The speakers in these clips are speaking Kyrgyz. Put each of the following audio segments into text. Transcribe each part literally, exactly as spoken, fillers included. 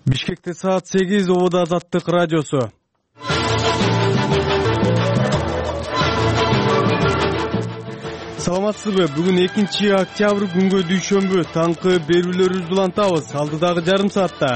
Бишкекте саат сегиз, Обода Азаттык радиосу. Саламатсызбы? Бүгүн экинчи октябрь күнгө дүйшөмбү. Таңкы берүүлөрүбүздү улантабыз. Алдыдагы жарым саатта.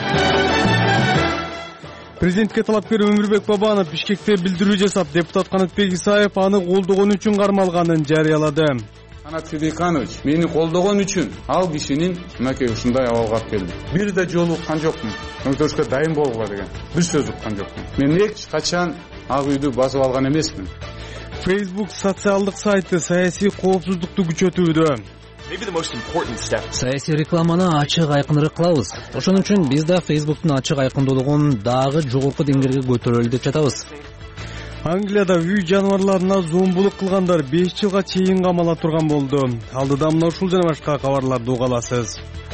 Президентке талапкер Өмүрбек Бабанов Бишкекте билдирүү жасап, депутат Канатбек Исаев аны колдогон үчүн кармалганын жарыялады. Канат Сидиканович мени колдогон үчүн ал кишинин мынакей ушундай абалга алып келди. Бир да жолу уккан жокмун. Көмөктөшкө дайым болгула деген бир сөз уккан жокмун. Мен эч качан ак үйдү басып алган эмесмин. Facebook социалдык сайты саясий коопсуздукту күчөтүүдө. Саясий рекламаны ачык айкыныраак кылабыз. Ошон үчүн биз да Facebook'тун ачык айкындуулугун дагы жогорку деңгээлге көтөрөлү деп жатабыз. Англияда үй жаныбарларына зомбулук кылгандар беш жылга чейин камала турган болду. Алдыда мына ушул жана башка кабарларды уга аласыз.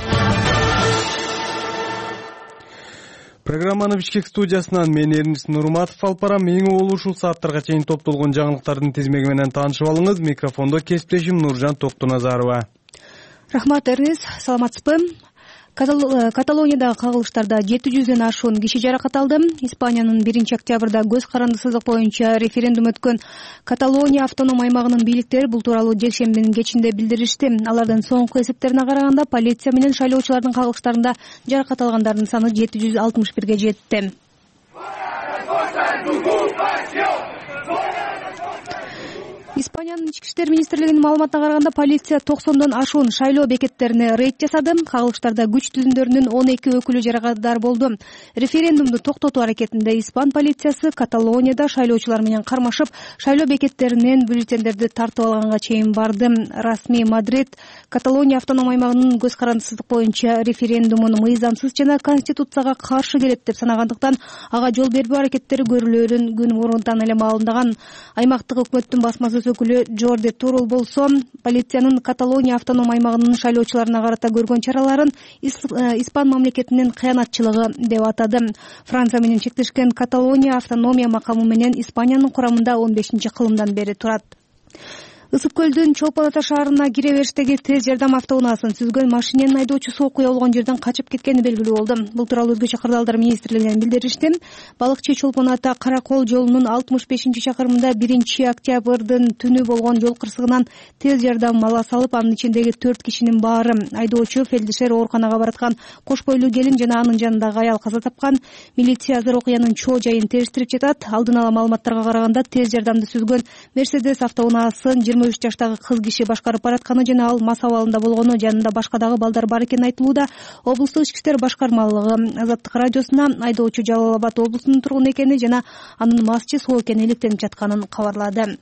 Программаны Бишкек студиясынан мен Эрнис Нурматов алып барам. Эң болуу ушул сааттарга чейин топтолгон жаңылыктардын тизмеги менен таанышып алыңыз. Микрофондо кесиптешим Нуржан Токтуназарова. Рахмат, Эрнис. Саламатсызбы? Каталониядагы кагылыштарда жети жүздөн ашуун киши жаракат алды. Испаниянын биринчи октябрда көз карандысыздык боюнча референдум өткөн Каталония автоном аймагынын бийликтери бул тууралуу жекшембинин кечинде билдиришти. Алардын соңку эсептерине караганда полиция менен шайлоочулардын кагылыштарында жаракат алгандардын саны жети жүз алтымыш бирге жетти. Испаниянын ички иштер министрлигинин маалыматына караганда полиция токсондон ашуун шайлоо бекеттерине рейд жасады. Кагылыштарда күч түзүмдөрүнүн он эки өкүлү жаракаттар болду. Референдумду токтотуу аракетинде Испан полициясы Каталонияда шайлоочулар менен кармашып, шайлоо бекеттеринен бюллетендерди тартып алганга чейин барды. Расмий Мадрид Каталония автоном аймагынын көз карандысыздык боюнча референдумун мыйзамсыз жана конституцияга каршы келет деп санагандыктан ага жол бербөө аракеттери көрүлөөрүн күн мурунтан эле маалымдаган. Аймактык өкмөттүн басмасы өкүлү Джорди Турул болсо, полициянын Каталония автоном аймагынын шайлоочуларына карата көргөн чараларын Испан мамлекетинин кыянатчылыгы деп атады. Франция менен чектешкен Каталония автономия макамы менен Испаниянын курамында он бешинчи кылымдан бери турат. Ысык көлдүн Чолпон Ата шаарына кире бериштеги тез жардам автоунаасын сүзгөн машиненин айдоочусу окуя болгон жерден качып кеткени белгилүү болду. Бул тууралуу Өзгөчө кырдаалдар министрлигинен билдиришти. Балыкчы Чолпон Ата Каракол жолунун алтымыш бешинчи чакырымында биринчи октябрдын түнү болгон жол кырсыгынан тез жардам ала салып, анын ичиндеги төрт кишинин баары айдоочу, фельдшер, ооруканага бараткан кош бойлуу келин жана анын жанындагы аял каза тапкан. Милиция азыр окуянын чоо жайын териштирип жатат. Алдын ала маалыматтарга караганда тез жардамды сүзгөн Мерседес автоунаасын жыйырма үч жаштагы кыз киши башкарып баратканы жана ал мас абалында болгону, жанында башка дагы балдар бар экени айтылууда. Облустук ички иштер башкармалыгы Азаттык радиосуна айдоочу Жалал Абад облусунун тургуну экени жана анын масчы соо экени иликтенип жатканын кабарлады.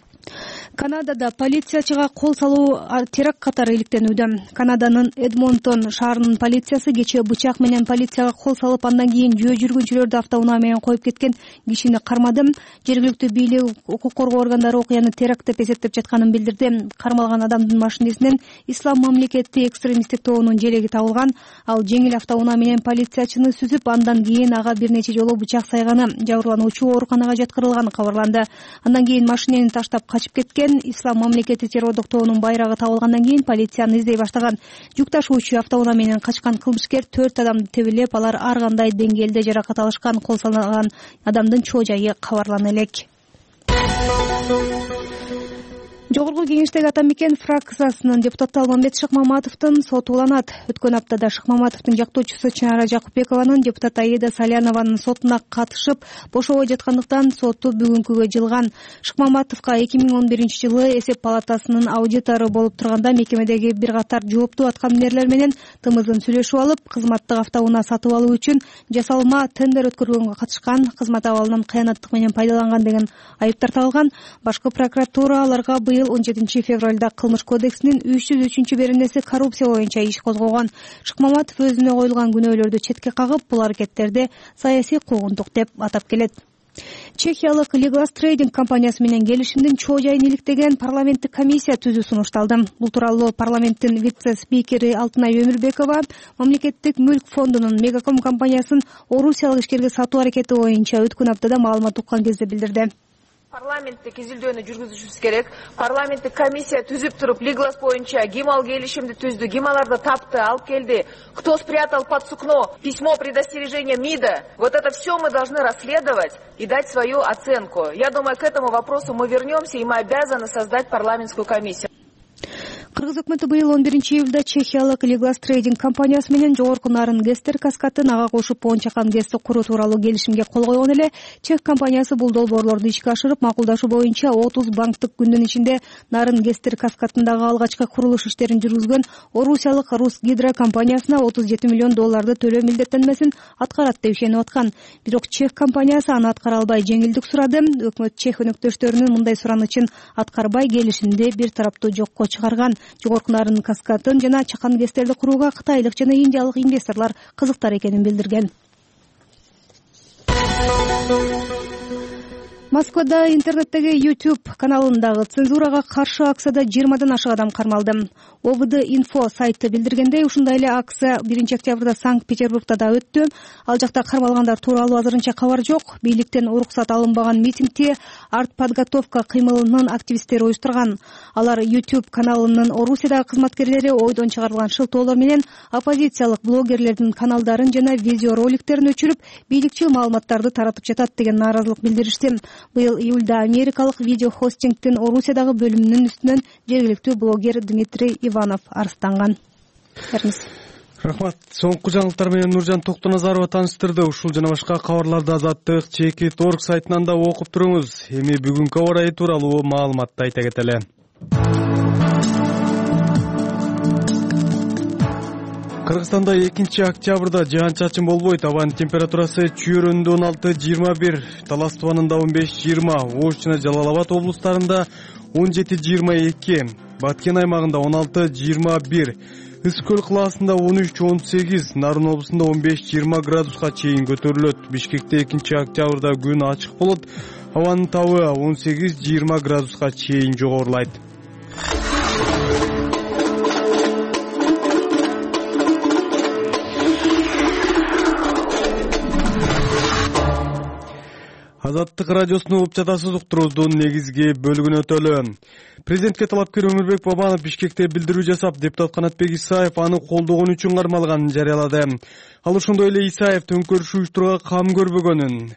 Канадада полициячыга кол салуу теракт катары иликтенүүдө. Канаданын Эдмонтон шаарынын полициясы кечээ бычак менен полицияга кол салып, андан кийин жөө жүргүнчүлөрдү автоунаа менен коюп кеткен кишини кармады. Жергиликтүү бийлик, укук коргоо органдары окуяны теракт деп эсептеп жатканын билдирди. Кармалган адамдын машинесинен Ислам мамлекети экстремисттик тобунун желеги табылган. Ал жеңил автоунаа менен полициячыны сүзүп, андан кийин ага бир нече жолу бычак сайганы. Жабырлануучу ооруканага жаткырылганы кабарланды. Андан кийин машинени таштап качып кеткен. Ислам мамлекети террордук тобунун байрагы табылгандан кийин полицияны издей баштаган. Жүк ташуучу автоунаа менен качкан кылмышкер төрт адамды тебелеп, алар ар кандай деңгээлде жаракат алышкан. Кол салган адамдын чоо жайы кабарлана элек. Жогорку кеңештеги Атамекен фракциясынын депутаты Алмамбет Шыкмаматовдун соту уланат. Өткөн аптада Шыкмаматовдун жактоочусу Чынара Жакупбекованын депутат Аида Салянованын сотуна катышып бошобой жаткандыктан соту бүгүнкүгө жылган. Шыкмаматовго эки миң он биринчи жылы эсеп палатасынын аудитору болуп турганда мекемедеги бир катар жооптуу аткаминерлер менен тымызын сүйлөшүп алып, кызматтык автоунаа сатып алуу үчүн жасалма тендер өткөргөнгө катышкан, кызмат абалынан кыянаттык менен пайдаланган деген айыптар тагылган. Башкы прокуратура аларга быйыл он жетинчи февралда Кылмыш кодексинин үч жүз үчүнчү беренеси коррупция боюнча иш козгогон. Шыкмаматов өзүнө коюлган күнөөлөрдү четке кагып, бул аракеттерди саясий куугунтук деп атап келет. Чехиялык Legas Trading компаниясы менен келишимдин чоо жайын иликтеген парламенттик комиссия түзүү сунушталды. Бул тууралуу парламенттин вице-спикери Алтынай Өмүрбекова мамлекеттик мүлк фондунун Мегаком компаниясын орусиялык ишкерге сатуу аракети боюнча өткөн аптада маалымат уккан кезде билдирди. Парламенттик изилдөөнү жүргүзүшүбүз керек. Парламенттик комиссия түзүп туруп, Лиглас боюнча ким ал келишимди түздү, ким аларды тапты, алып келди, кто спрятал под сукно письмо предостережения МИДа. Вот это все мы должны расследовать и дать свою оценку. Я думаю, к этому вопросу мы вернемся, и мы обязаны создать парламентскую комиссию. Кыргыз өкмөтү быйыл он биринчи июлда чехиялык Лиглас трейдинг компаниясы менен жогорку нарын гестер каскадын ага кошуп он чакан гестти куруу тууралуу келишимге кол койгон эле. Чех компаниясы бул долбоорлорду ишке ашырып, макулдашуу боюнча отуз банктык күндүн ичинде нарын гестер каскадындагы алгачкы курулуш иштерин жүргүзгөн орусиялык Русгидро компаниясына отуз жети миллион долларды төлөө милдеттенмесин аткарат деп ишенип аткан. Бирок чех компаниясы аны аткара албай жеңилдик сурады. Өкмөт чех өнөктөштөрүнүн мындай суранычын аткарбай келишимди бир тараптуу жокко чыгарган. Жогорку нарын каскадын жана чакан гестерди курууга кытайлык жана индиялык инвесторлор кызыктар экенин билдирген. Москвада интернеттеги YouTube каналындагы цензурага каршы акцияда жыйырмадан ашык адам кармалды. ОВД инфо сайты билдиргендей, ушундай эле акция биринчи октябрда Санкт-Петербургда да өттү. Ал жакта кармалгандар тууралуу азырынча кабар жок. Бийликтен уруксат алынбаган митингди артподготовка кыймылынын активисттери уюштурган. Алар YouTube каналынын Орусиядагы кызматкерлери ойдон чыгарылган шылтоолор менен оппозициялык блогерлердин каналдарын жана видеороликтерин өчүрүп, бийликчил маалыматтарды таратып жатат деген нааразылык билдиришти. Быйыл июлда америкалык видеохостингдин Орусиядагы бөлүмүнүн үстүнөн жергиликтүү блогер Дмитрий Иванов арызданган. Рахмат. Соңку жаңылыктар менен Нуржан Токтоназарова тааныштырды. Ушул жана башка кабарларды Азаттык чекит точка орг сайтынан да окуп туруңуз. Эми бүгүнкү аба ырайы тууралуу маалыматты айта кетели. Кыргызстанда экинчи октябрда жаан-чачын болбойт. Абанын температурасы Чүйөрөндө он алты жыйырма бир, Талас тубанында он беш жыйырма, Ош жана Жалал Абад облустарында он жети жыйырма эки, Баткен аймагында он алты жыйырма бир, Ысык көл калаасында он үч он сегиз, Нарын облусунда он беш жыйырма градуска чейин көтөрүлөт. Бишкекте экинчи октябрда күн ачык болот. Абанын табы он сегиз жыйырма градуска чейин жогорулайт. Азаттык радиосунун угуп жатасыз, уктуруубуздун негизги бөлүгүнө өтөлү. Президентке талапкер Өмүрбек Бабанов Бишкекте билдирүү жасап, депутат Канатбек Исаев аны колдогон үчүн кармалганын жарыялады. Ал ошондой эле Исаев төңкөрүш уюштурууга кам көрбөгөнүн,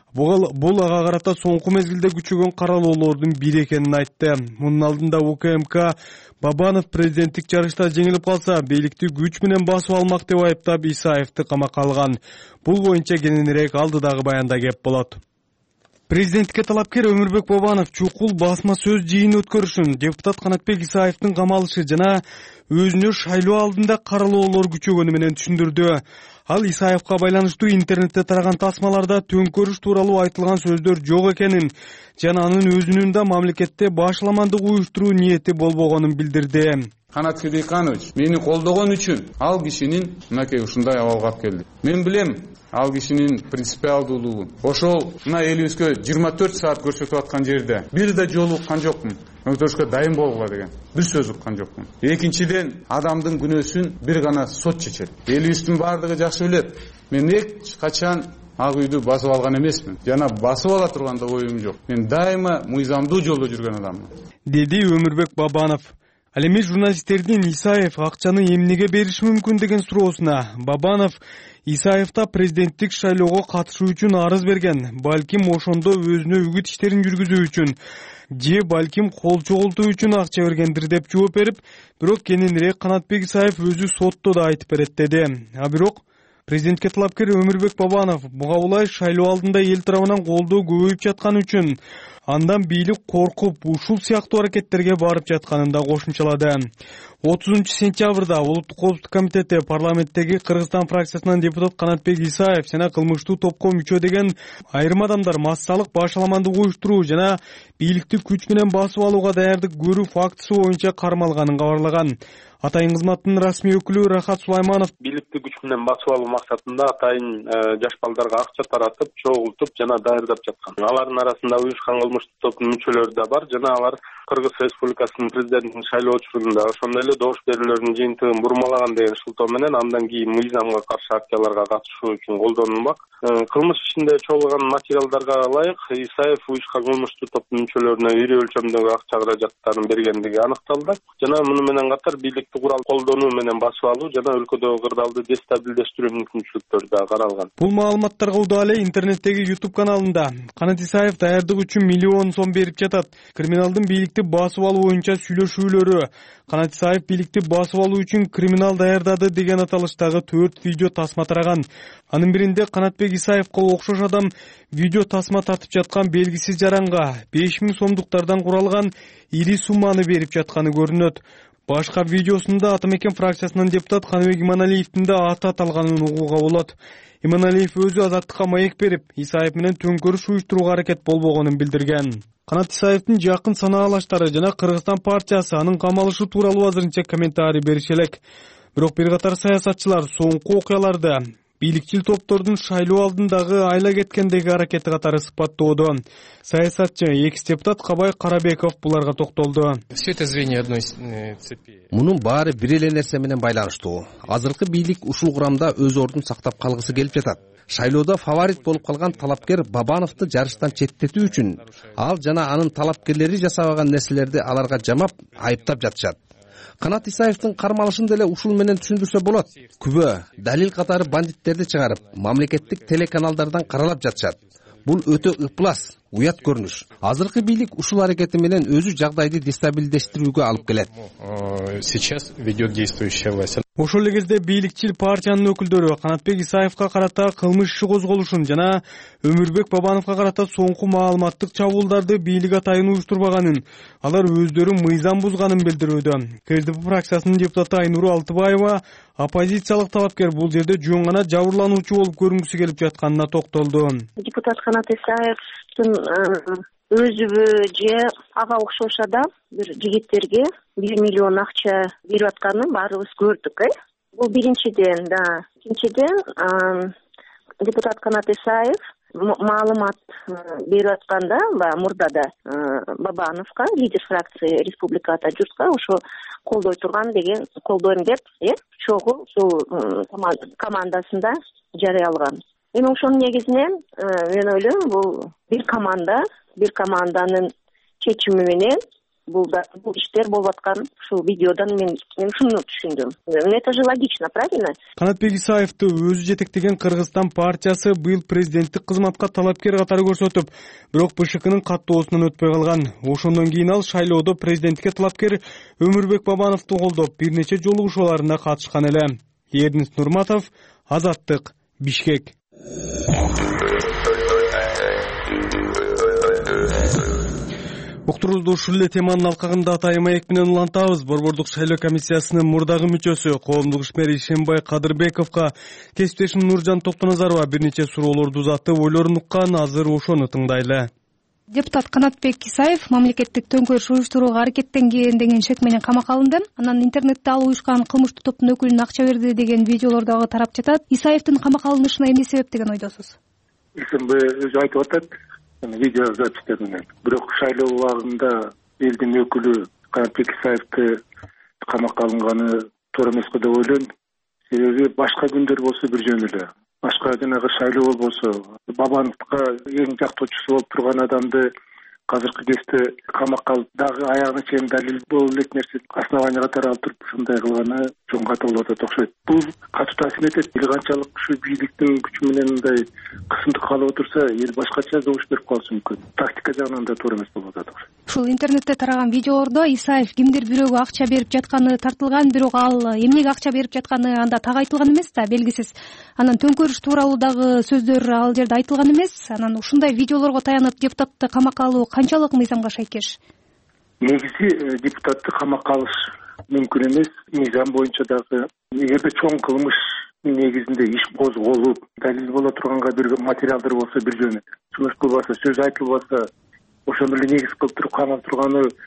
бул ага карата соңку мезгилде күчөгөн каралоолордун бири экенин айтты. Мунун алдында УКМК Бабанов президенттик жарышта жеңилип калса, бийликти күч менен басып алмак деп айыптап Исаевди камакка алган. Бул боюнча кененирээк алдыдагы баянда кеп болот. Президентке талапкер Өмүрбек Бабанов чукул басма сөз жыйыны өткөрүшүн, депутат Канатбек Исаевдин камалышы жана өзүнө шайлоо алдында каралоолор күчөгөнү менен түшүндүрдү. Ал Исаевка байланыштуу интернетте тараган тасмаларда төңкөрүш тууралуу айтылган сөздөр жок экенин жана анын өзүнүн да мамлекетте башаламандык уюштуруу ниети болбогонун билдирди. Канат Хидиканович мени колдогон үчүн ал кишинин мынакей ушундай абалга алып келди. Мен билем ал кишинин принципиалдуулугун. Ошол мына элибизге жыйырма төрт саат көрсөтүп аткан жерде бир да жолу уккан жокмун. Өңтөрүшкө дайын болгула деген бир сөз уккан жокмун. Экинчиден, адамдын күнөөсүн бир гана сот чечет. Элибиздин баардыгы жакшы билет. Мен эч качан ак үйдү басып алган эмесмин. Жана басып ала турган да оюм жок. Мен дайыма мыйзамдуу жолдо жүргөн адаммын, деди Өмүрбек Бабанов. Ал эми журналисттердин Исаев акчаны эмнеге бериши мүмкүн деген суроосуна Бабанов Исаевда президенттик шайлоого катышуу үчүн арыз берген, балким ошондо өзүнө үгүт иштерин жүргүзүү үчүн же балким кол чогултуу үчүн акча бергендир деп жооп берип, бирок кененирээк Канатбек Исаев өзү сотто да айтып берет деди. А бирок президентке талапкер Өмүрбек Бабанов буга улай шайлоо алдында эл тарабынан колдоо көбөйүп жаткан үчүн андан бийлик коркуп ушул сыяктуу аракеттерге барып жатканын да кошумчалады. отузунчу сентябрда Улуттук коопсуздук комитети парламенттеги Кыргызстан фракциясынан депутат Канатбек Исаев жана кылмыштуу топко мүчө деген айрым адамдар массалык башаламандык уюштуруу жана бийликти күч менен басып алууга даярдык көрүү фактысы боюнча кармалганын кабарлаган. Атайын кызматтын расмий өкүлү Рахат Сулайманов бийликти күч менен басып алуу максатында атайын жаш балдарга акча таратып, чогултуп жана даярдап жаткан. Алардын арасында уюшкан кылмыштык топтун мүчөлөрү да бар жана алар Кыргыз Республикасынын президентин шайлоо учурунда ошондой эле добуш берүүлөрдүн жыйынтыгын бурмалаган деген шылтоо менен андан кийин мыйзамга каршы акцияларга катышуу үчүн колдонулмак. Кылмыш ишинде чогулган материалдарга ылайык Исаев уюшкан кылмыштык топтун мүчөлөрүнө ири өлчөмдөгү акча каражаттарын бергендиги аныкталды. Жана муну менен катар бийликти курал колдонуу менен басып алуу жана өлкөдөгү кырдаалды дестабилдештирүү мүмкүнчүлүктөрү да каралган. Бул маалыматтарга удаа эле интернеттеги YouTube каналында Канат Исаев даярдык үчүн миллион сом берип жатат. Криминалдын бийликти басып алуу боюнча сүйлөшүүлөрү, Канат Исаев бийликти басып алуу үчүн криминал даярдады деген аталыштагы төрт видео тасма тараган. Анын биринде Канатбек Исаевко окшош адам видео тасма тартып жаткан белгисиз жаранга беш миң сомдуктардан куралган ири сумманы берип жатканы көрүнөт. Башка видеосунда Атамекен фракциясынын депутат Каныбек Иманалиевдин да аты аталганын угууга болот. Иманалиев өзү Азаттыкка маек берип, Исаев менен төңкөрүш уюштурууга аракет болбогонун билдирген. Канат Исаевдин жакын санаалаштары жана Кыргызстан партиясы анын камалышы тууралуу азырынча комментарий бериши элек. Бирок бир катар саясатчылар соңку окуяларды бийликчил топтордун шайлоо алдындагы айла кеткендеги аракети катары сыпаттоодо. Саясатчы экс-депутат Кабай Карабеков буларга токтолду. Все это звенья одной цепи. Мунун баары бир эле нерсе менен байланыштуу. Азыркы бийлик ушул курамда өз ордун сактап калгысы келип жатат. Шайлоодо фаворит болуп калган талапкер Бабановду жарыштан четтетүү үчүн ал жана анын талапкерлери жасабаган нерселерди аларга жамап, айыптап жатышат. Канат Исаевдин кармалышын деле ушул менен түшүндүрсө болот. Күбө, далил катары бандиттерди чыгарып, мамлекеттик телеканалдардан каралап жатышат. Бул өтө ыплас, уят көрүнүш. Азыркы бийлик ушул аракети менен өзү жагдайды дестабилдештирүүгө алып келет. Сейчас ведет действующая власть. Ошол эле кезде бийликчил партиянын өкүлдөрү Канатбек Исаевка карата кылмыш иши козголушун жана Өмүрбек Бабановго карата соңку маалыматтык чабуулдарды бийлик атайын уюштурбаганын, алар өздөрү мыйзам бузганын билдирүүдө. КСДП фракциясынын депутаты Айнура Алтыбаева оппозициялык талапкер бул жерде жөн гана жабырлануучу болуп көрүнгүсү келип жатканына токтолду. Депутат Канат Исаевдин өзүбү же ага окшош адам бир жигиттерге бир миллион акча берип атканын баарыбыз көрдүк. Э бул биринчиден. Да экинчиден депутат Канат Исаев маалымат берип атканда баягы мурда да Бабановго, лидер фракции Республиката журтка ошо колдой турган деген, колдойм деп, э чогуу ушул командасында жарыялган. Эми ошонун негизинен мен ойлойм бул бир команда, бир команданын чечими менен бул да бул иштер болуп аткан ушул видеодон мен мен ушуну түшүндүм. Это же логично, правильно? Канатбек Исаевди өзү жетектеген Кыргызстан партиясы быйыл президенттик кызматка талапкер катары көрсөтүп, бирок БШКнын каттоосунан өтпөй калган. Ошондон кийин ал шайлоодо президенттикке талапкер Өмүрбек Бабановду колдоп, бир нече жолугушууларына катышкан эле. Эрдинис Нурматов, Азаттык, Бишкек. Уктурубузду ушул эле теманын алкагында Атайын маек менен улантабыз. Борбордук шайлоо комиссиясынын мурдагы мүчөсү, коомдук ишмер Ишенбай Кадырбековго кесиптешим Нуржан Токтоназарова бир нече суроолорду узатып, ойлорун уккан. Азыр ошону тыңдайлы. Депутат Канатбек Исаев мамлекеттик төңкөрүш уюштурууга аракеттенген деген шек менен камакка алынды. Анан интернетте ал уюшкан кылмыштык топтун өкүлүнө акча берди деген видеолор дагы тарап жатат. Исаевдин камакка алынышына эмне себеп деген ойдосуз? Ишенбай өзү айтып атат, видео записьтеринен. Бирок шайлоо убагында элдин өкүлү Канатбек Исаевди камакка алынганы туура эмес го деп ойлойм. Себеби башка күндөр болсо бир жөн эле. Башка жанагы шайлоо болсо, Бабановго эң жактоочусу болуп турган адамды азыркы кезде камакка алып, дагы аягына чейин далил боло элек нерсе основания катары алып туруп ушундай кылганы чоң ката болуп атат окшойт. Бул катуу таасир этет. Эл канчалык ушу бийликтин күчү менен мындай кысымдык калып отурса, эл башкача добуш берип калышы мүмкүн. Тактика жагынан да туура эмес болуп атат окшойт. Ушул интернетте тараган видеолордо Исаев кимдир бирөөгө акча берип жатканы тартылган, бирок ал эмнеге акча берип жатканы анда так айтылган эмес да, белгисиз. Анан төңкөрүш тууралуу дагы сөздөр ал жерде айтылган эмес. Анан ушундай видеолорго таянып депутатты камакка алуу канчалык мыйзамга шайкеш? Негизи депутатты камакка алыш мүмкүн эмес. Мыйзам боюнча дагы эгерде чоң кылмыш негизинде иш козголуп, далил боло турганга бир материалдар болсо бир жөн. Сунуш кылбаса, сөз айтылбаса, ошондо эле негиз кылып туруп камап турганы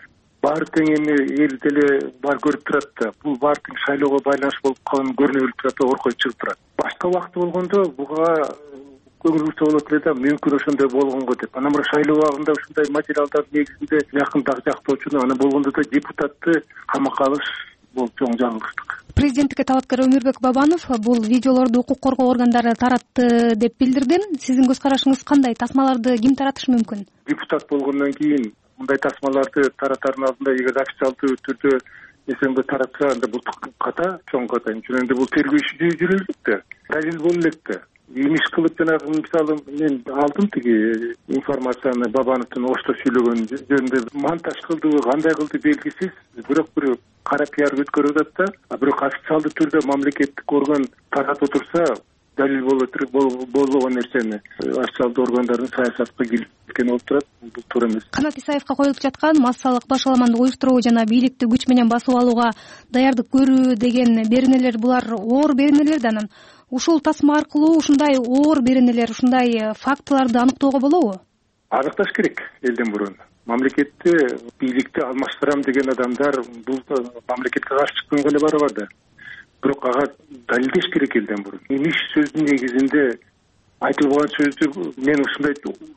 баары тең эми эл деле бар көрүп турат да, бул баары тең шайлоого байланыш болуп калган көрүнө билип турат да, оркой чыгып турат. Башка убакыт болгондо буга көңүл бурса болот эле да, мүмкүн ошондой болгонго деп. Анан мына шайлоо убагында ушундай материалдар негизинде жакындагы жактоочуну, анан болгондо да депутатты камакка алыш бул чоң жаңылыштык. Президенттикке талапкер Өмүрбек Бабанов бул видеолорду укук коргоо органдары таратты деп билдирди. Сиздин көз карашыңыз кандай? Тасмаларды ким таратышы мүмкүн? Депутат болгондон кийин мындай тасмаларды таратардын алдында эгер официалдуу түрдө эсенбе таратса, анда бул ката, чоң ката. Чынында бул тергөө иши жүрүп элек да, далил боло элек да. Имиш кылып жанагы мисалы мен алдым тиги информацияны Бабановдун Ошто сүйлөгөнү жөнүндө монтаж кылдыбы, кандай кылды белгисиз, бирок бир кара пиар өткөрүп атат да, а бирок официалдуу түрдө мамлекеттик орган таратып отурса, далил болбогон нерсени официалдуу органдардын саясатка киргизген болуп турат. Бул туура эмес. Канат Исаевка коюлуп жаткан массалык башаламанды уюштуруу жана бийликти күч менен басып алууга даярдык көрүү деген беренелер, булар оор беренелер да, анан ушул тасма аркылуу ушундай оор беренелер, ушундай фактыларды аныктоого болобу? Аныкташ керек элден мурун. Мамлекетти, бийликти алмаштырам деген адамдар бул мамлекетке каршы чыккан эле баары бар да. Бирок ага далилдеш керек элден мурун. Имиш сөздүн негизинде айтылган сөздү мен ушундай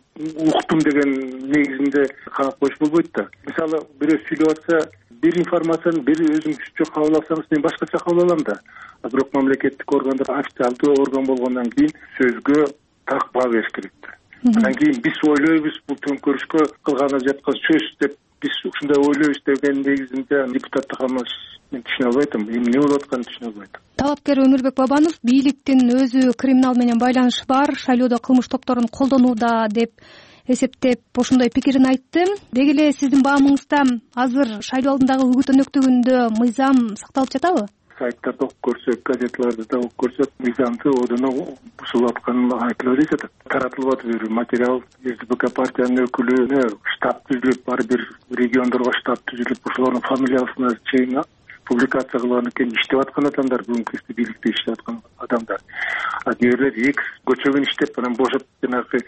уктум деген негизинде камап коюш болбойт да. Мисалы бирөө сүйлөп атса, бир информацияны бир өзүңүзчө кабыл алсаңыз, мен башкача кабыл алам да. А бирок мамлекеттик органдар официалдуу орган болгондон кийин сөзгө так баа бериш керек да. Андан кийин биз ойлойбуз, бул төңкөрүшкө кылганы жаткан сөз деп биз ушундай ойлойбуз деген негизинде депутаттык калмаш мен түшүнө албай атам. Эмне болуп атканын түшүнө албай атам. Талапкер Өмүрбек Бабанов бийликтин өзү криминал менен байланышы бар, шайлоодо кылмыш топторун колдонууда деп эсептеп ошондой пикирин айтты. Деги эле сиздин баамыңызда азыр шайлоо алдындагы үгүт өнөктүгүндө мыйзам сакталып жатабы? Сайттарды окуп көрсөк, газеталарды да окуп көрсөк, мыйзамды одоно бузулуп атканы айтылып эле жатат. Таратылып атат бир материал, СДПК партиянын өкүлүнө штаб түзүлүп, ар бир региондорго штаб түзүлүп, ошолордун фамилиясына чейин публикация кылган экен, иштеп аткан адамдар, бүгүнкү кезде бийликте иштеп аткан адамдар. А дээрлер экс көчөгөн иштеп, анан бошоп жанагы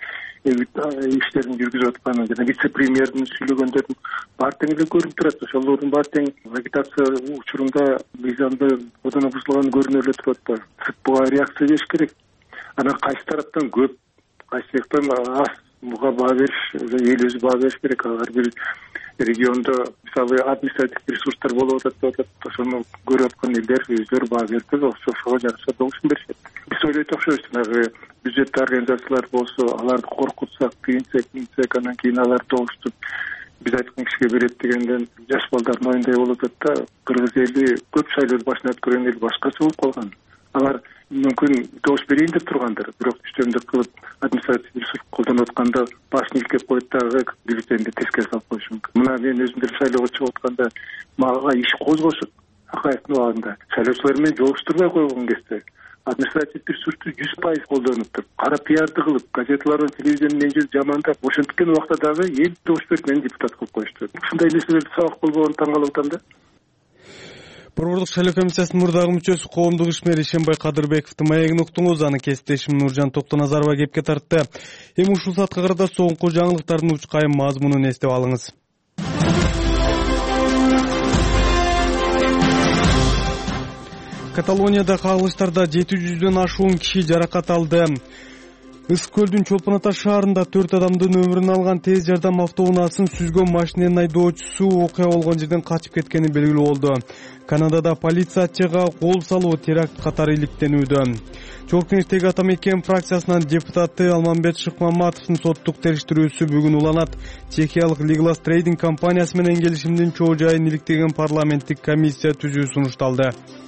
иштерин жүргүзүп атканы, жана вице-премьердин сүйлөгөндөрдүн баары тең эле көрүнүп турат. Ошолордун баары тең агитация учурунда мыйзамды одоно бузулганы көрүнө эле турат да. Буга реакция бериш керек. Анан кайсы тараптан көп, кайсы жактан аз, буга баа бериш, эл өзү баа бериш керек. Ар бир региондо мисалы административдик ресурстар болуп атат деп атат, ошону көрүп аткан элдер өздөрү баа берип, ошого жараша добушун беришет. Биз ойлойт окшойбуз, жанагы бюджеттик организациялар болсо, аларды коркутсак, кийинсек, кийинсек, анан кийин алар добуштуп биз айткан кишиге берет дегенден жаш балдардын оюндай болуп атат да. Кыргыз эли көп шайлооду башына өткөргөн эл башкача болуп калган. Алар мүмкүн добуш берейин деп тургандыр, бирок үстөмдүк кылып административдик ресурс колдонуп атканда башын илкеп коюп дагы бюллетенди тескери салып коюшу мүмкүн. Мына мен өзүм деле шайлоого чыгып атканда мага иш козгошуп, Акаевдин убагында шайлоочулар менен жолугуштурбай койгон кезде административдик ресурсту жүз пайыз колдонуп туруп, кара пиарды кылып, газеталардын, телевизиондун мен жамандап, ошенткен убакта дагы эл добуш берип мени депутат кылып коюшту. Ушундай нерселерди сабак болбогонун таң калып атам да. Борбордук шайлоо комиссиясынын мурдагы мүчөсү, коомдук ишмер Ишенбай Кадырбековдун маегин уктуңуз, аны кесиптешим Нуржан Токтоназарова кепке тартты. Эми ушул саатка карата соңку жаңылыктардын учкайым мазмунун эстеп алыңыз. Каталонияда кагылыштарда жети жүздөн ашуун киши жаракат алды. Ыс көлдүн Чолпон Ата шаарында төрт адамдын өмүрүн алган тез жардам автоунаасын сүзгөн машинанын айдоочусу окуя болгон жерден качып кеткени белгилүү болду. Канадада полиция ачыга кол салуу теракт катары иликтенүүдө. Чогуу кеңештеги ата мекен фракциясынын депутаты Алмамбет Шыкмаматовдун соттук териштирүүсү бүгүн уланат. Чехиялык Liglas Trading компаниясы менен келишимдин чоо жайын иликтеген парламенттик комиссия түзүү сунушталды.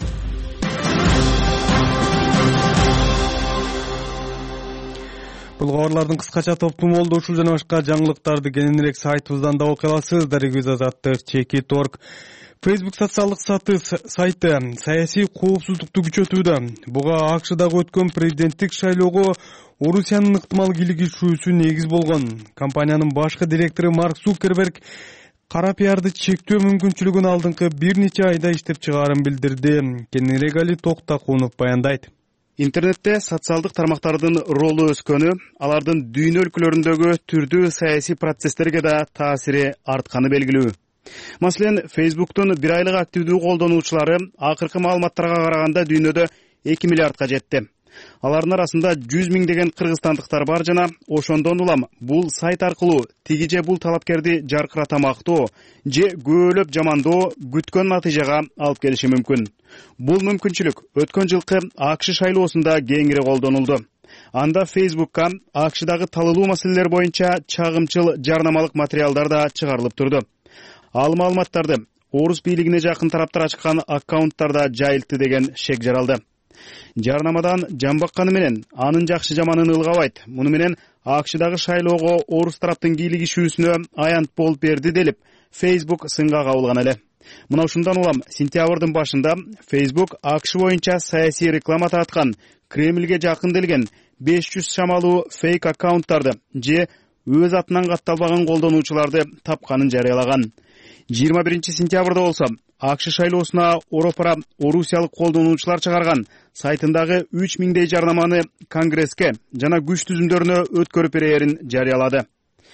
Бул кабарлардын кыскача топтому болду. Ушул жана башка жаңылыктарды кененирээк сайтыбыздан да окуй аласыздар. Регизаттык Чеки торг. Facebook социалдык сайты саясий коопсуздукту күчөтүүдө. Буга АКШдагы өткөн президенттик шайлоого Орусиянын ыктымал кийлигишүүсү негиз болгон. Компаниянын башкы директору Марк Цукерберг кара пиарды чектөө мүмкүнчүлүгүн алдыңкы бир нече айда иштеп чыгаарын билдирди. Кененирээк Али Токтакунов баяндайт. Интернетте социалдык тармактардын ролу өскөнү, алардын дүйнө өлкөлөрүндөгү түрдүү саясий процесстерге да таасири артканы белгилүү. Маселен, Facebook'тун бир айлык активдүү колдонуучулары акыркы маалыматтарга караганда дүйнөдө эки миллиардка жетти. Алардын арасында жүз миңдеген кыргызстандыктар бар жана ошондон улам бул сайт аркылуу тиги же бул талапкерди жаркыратамактоо же көөлөп жамандоо күткөн натыйжага алып келиши мүмкүн. Бул мүмкүнчүлүк өткөн жылкы АКШ шайлоосунда кеңири колдонулду. Анда Facebook'ка АКШдагы талылуу маселелер боюнча чагымчыл жарнамалык материалдар да чыгарылып турду. Ал маалыматтарды орус бийлигине жакын тараптар ачкан аккаунттарда жайылтты деген шек жаралды. Жарнамадан жамбакканы менен анын жакшы жаманын ылгабайт. Муну менен АКШдагы шайлоого орус тараптын кийлигишүүсүнө аянт болуп берди делип Facebook сынга кабылган эле. Мына ушундан улам сентябрдын башында Facebook АКШ боюнча саясий реклама тараткан Кремльге жакын делген беш жүз шамалуу фейк аккаунттарды же өз атынан катталбаган колдонуучуларды тапканын жарыялаган. жыйырма биринчи сентябрда болсо АКШ шайлоосуна Оропара орусиялык колдонуучулар чыгарган сайтындагы үч миңдей жарнаманы Конгресске жана күч түзүмдөрүнө өткөрүп берээрин жарыялады.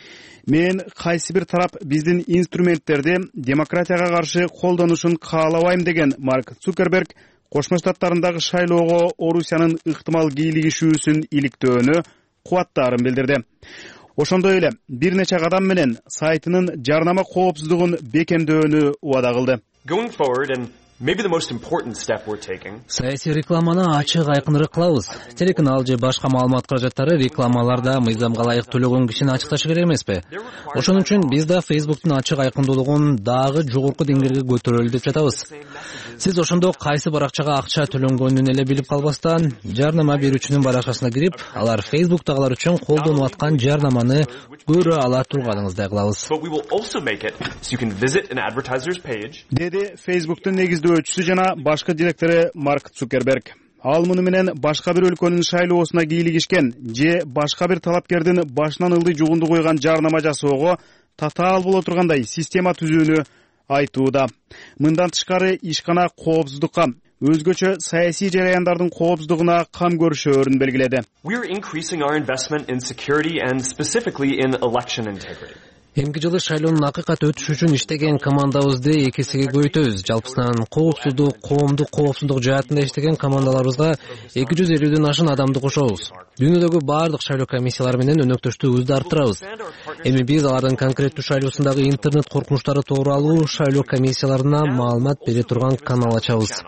Мен кайсы бир тарап биздин инструменттерди демократияга каршы колдонушун каалабайм деген Марк Цукерберг Кошмо Штаттарындагы шайлоого Орусиянын ыктымал кийлигишүүсүн иликтөөнү кубаттаарын билдирди. Ошондой эле бир нече кадам менен сайтынын жарнама коопсуздугун бекемдөөнү убада кылды. Going forward, and maybe the most important step we're taking. Саясий рекламаны ачык айкыныраак кылабыз. Телеканал же башка маалымат каражаттары рекламаларда мыйзамга ылайык төлөгөн кишини ачыкташы керек эмеспи? Ошон үчүн биз да Facebook'тун ачык айкындуулугун дагы жогорку деңгээлге көтөрөлү деп жатабыз. Сиз ошондо кайсы баракчага акча төлөнгөнүн эле билип калбастан, жарнама берүүчүнүн баракчасына кирип, алар Facebook'тагылар үчүн колдонуп аткан жарнаманы көрө ала турганыңыздай кылабыз. But we will also make it so you can visit an advertiser's page. Деди Facebook'тун негиздөөчүсү жана башкы директору Марк Цукерберг. Ал муну менен башка бир өлкөнүн шайлоосуна кийлигишкен же башка бир талапкердин башынан ылдый жугунду койгон жарнама жасоого татаал боло тургандай система түзүүнү айтууда. Мындан тышкары ишкана коопсуздукка, өзгөчө саясий жараяндардын коопсуздугуна кам көрүшөөрүн белгиледи. We are increasing our investment in security and specifically in election integrity. Эмки жылы шайлоонун акыйкат өтүшү үчүн иштеген командабызды эки эсеге көбөйтөбүз. Жалпысынан коопсуздук, коомдук коопсуздук жаатында иштеген командаларыбызга эки жүз элүүдөн ашын адамды кошобуз. Дүйнөдөгү баардык шайлоо комиссиялары менен өнөктөштүгүбүздү арттырабыз. Эми биз алардын конкреттүү шайлоосундагы интернет коркунучтары тууралуу шайлоо комиссияларына маалымат бере турган канал ачабыз.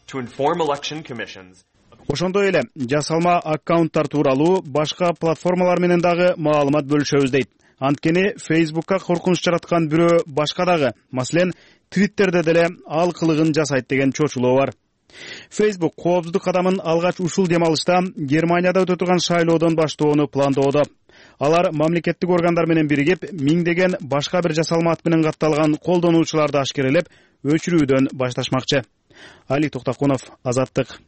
Ошондой эле жасалма аккаунттар тууралуу башка платформалар менен дагы маалымат бөлүшөбүз дейт. Анткени Facebook'ка коркунуч жараткан бирөө башка дагы, маселен, Twitter'де деле ал кылыгын жасайт деген чочулоо бар. Facebook коопсуздук кадамын алгач ушул демалышта Германияда өтө турган шайлоодон баштоону пландоодо. Алар мамлекеттик органдар менен биригип, миңдеген башка бир жасалма ат менен катталган колдонуучуларды ашкерелеп, өчүрүүдөн башташмакчы. Али Токтакунов, Азаттык.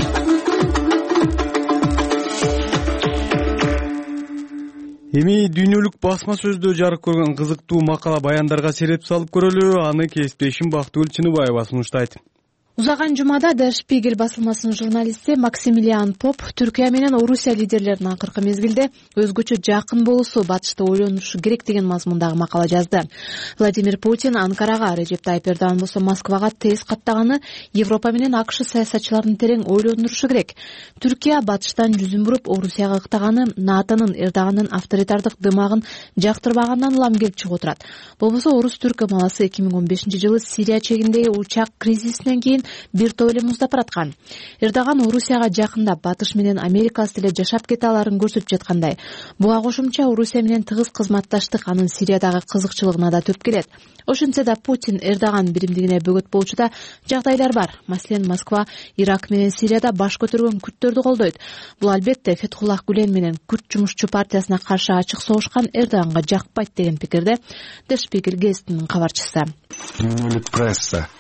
Эми дүйнөлүк басма сөздө жарык көргөн кызыктуу макала баяндарга сереп салып көрөлү. Аны кесиптешим Бактыгүл Чыныбаева сунуштайт. Узаган жумада Der Spiegel басылмасынын журналисти Максимилиан Поп Түркия менен Орусия лидерлеринин акыркы мезгилде өзгөчө жакын болуусу батышта ойлонушу керек деген мазмундагы макала жазды. Владимир Путин Анкарага, Режеп Тайып Эрдоган болсо Москвага тез каттаганы Европа менен АКШ саясатчыларын терең ойлондурушу керек. Түркия батыштан жүзүн буруп Орусияга ыктаганы НАТОнун Эрдогандын авторитардык дымагын жактырбагандан улам келип чыгып отурат. Болбосо орус-түрк ымаласы эки миң он бешинчи жылы Сирия чегиндеги учак кризисинен кийин бир топ эле муздап бараткан. Эрдоган Орусияга жакындап, Батыш менен Америкасы деле жашап кете аларын көрсөтүп жаткандай. Буга кошумча Орусия менен тыгыз кызматташтык анын Сириядагы кызыкчылыгына да төп келет. Ошентсе да Путин Эрдоган биримдигине бөгөт болчуда жагдайлар бар. Маселен, Москва Ирак менен Сирияда баш көтөргөн күрттөрдү колдойт. Бул албетте Фетхуллах Гүлен менен Күрт жумушчу партиясына каршы ачык согушкан Эрдоганга жакпайт деген пикирде Der Spiegel гезитинин кабарчысы. Пресса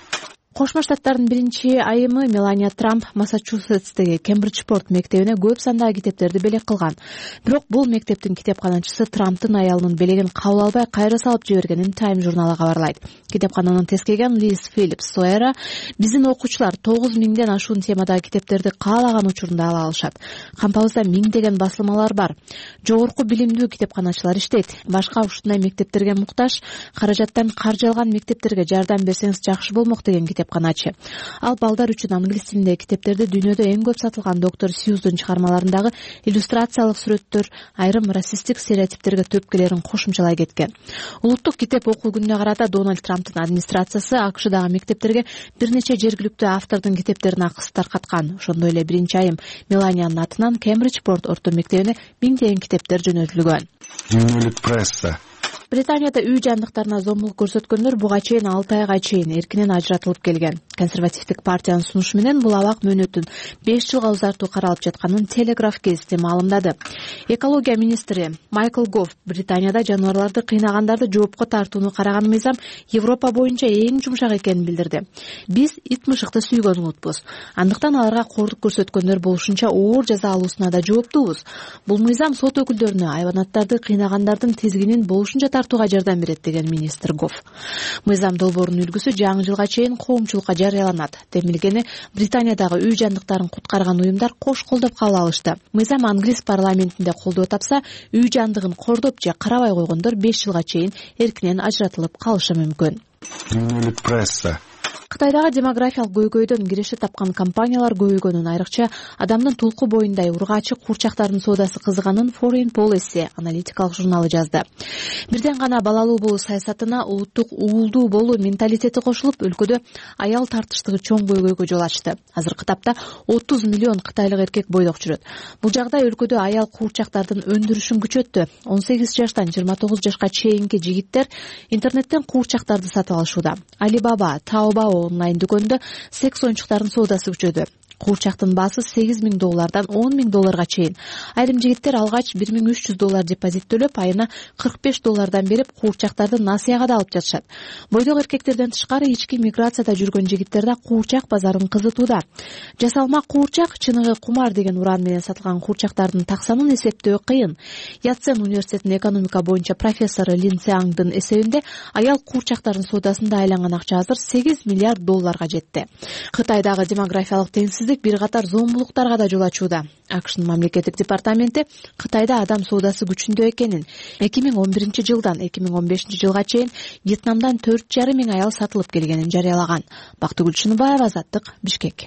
Кошмо Штаттардын биринчи айымы Мелания Трамп Массачусетстеги Кембриджпорт мектебине көп сандагы китептерди белек кылган. Бирок бул мектептин китепканачысы Трамптын аялынын белегин кабыл албай кайра салып жибергенин Time журналы кабарлайт. Китепкананын тескеген Лиз Филлипс Сойера биздин окуучулар тогуз миңден ашуун темадагы китептерди каалаган учурунда ала алышат. Кампабызда миңдеген басылмалар бар. Жогорку билимдүү китепканачылар иштейт. Башка ушундай мектептерге муктаж, каражаттан каржы алган мектептерге жардам берсеңиз жакшы болмок деген китепканачы. Ал балдар үчүн англис тилиндеги китептерди дүйнөдө эң көп сатылган доктор Сьюздун чыгармаларындагы иллюстрациялык сүрөттөр айрым расисттик стереотиптерге төпкелерин кошумчалай кеткен. Улуттук китеп окуу күнүнө карата Дональд Трамптын администрациясы АКШдагы мектептерге бир нече жергиликтүү автордун китептерин акысыз таркаткан. Ошондой эле биринчи айым Меланиянын атынан Кембриджпорт орто мектебине миңдеген китептер жөнөтүлгөн. Дүйнөлүк пресса Британияда үй жандыктарына зомбулук көрсөткөндөр буга чейин алты айга чейин эркинен ажыратылып келген. Консервативдик партиянын сунушу менен бул абак мөөнөтүн беш жылга узартуу каралып жатканын Телеграф гезити маалымдады. Экология министри Майкл Гофф Британияда жаныбарларды кыйнагандарды жоопко тартууну караган мыйзам Европа боюнча эң жумшак экенин билдирди. Биз ит мышыкты сүйгөн улутпуз. Андыктан аларга коордук көрсөткөндөр болушунча оор жаза алуусуна да жооптуубуз. Бул мыйзам сот өкүлдөрүнө айванаттарды кыйнагандардын тизгинин болушунча тартууга жардам берет деген министр Гофф. Мыйзам долбоорунун үлгүсү жаңы жылга чейин коомчулукка жарыяланат. Демилгени Британиядагы үй жандыктарын куткарган уюмдар кош колдоп кабыл алышты. Мыйзам англис парламентинде колдоо тапса, үй жандыгын кордоп же карабай койгондор беш жылга чейин эркинен ажыратылып калышы мүмкүн. Дүйнөлүк пресса Кытайдагы демографиялык көйгөйдөн киреше тапкан компаниялар көбөйгөнүн, айрыкча адамдын тулку боюндай ургаачы курчактардын соодасы кызыганын Foreign Policy аналитикалык журналы жазды. Бирден гана балалуу болуу саясатына улуттук уулдуу болуу менталитети кошулуп, өлкөдө аял тартыштыгы чоң көйгөйгө жол ачты. Азыркы тапта отуз миллион кытайлык эркек бойдок жүрөт. Бул жагдай өлкөдө аял курчактардын өндүрүшүн күчөттү. он сегиз жаштан жыйырма тогуз жашка чейинки жигиттер интернеттен курчактарды сатып алышууда. Alibaba, Taobao онлайн дүкөндө секс оюнчуктардын соодасы күчөдү. Курчактын баасы сегиз миң доллардан он миң долларга чейин. Айрым жигиттер алгач бир миң үч жүз доллар депозит төлөп, айына кырк беш доллардан берип, курчактарды насыяга да алып жатышат. Бойдок эркектерден тышкары ички миграцияда жүргөн жигиттер да курчак базарын кызытууда. Жасалма курчак чыныгы кумар деген уран менен сатылган курчактардын таксанын эсептөө кыйын. Ятсен университетинин экономика боюнча профессору Лин Цяңдын эсебинде аял курчактардын соодасында айланган акча азыр сегиз миллиард долларга жетти. Кытайдагы демографиялык теңсиздик бир катар зомбулуктарга да жол ачууда. АКШнын мамлекеттик департаменти Кытайда адам соодасы күчүндө экенин, эки миң он биринчи жылдан эки миң он бешинчи жылга чейин Вьетнамдан төрт жарым миң аял сатылып келгенин жарыялаган. Бактыгүл Шыныбаева, Азаттык, Бишкек.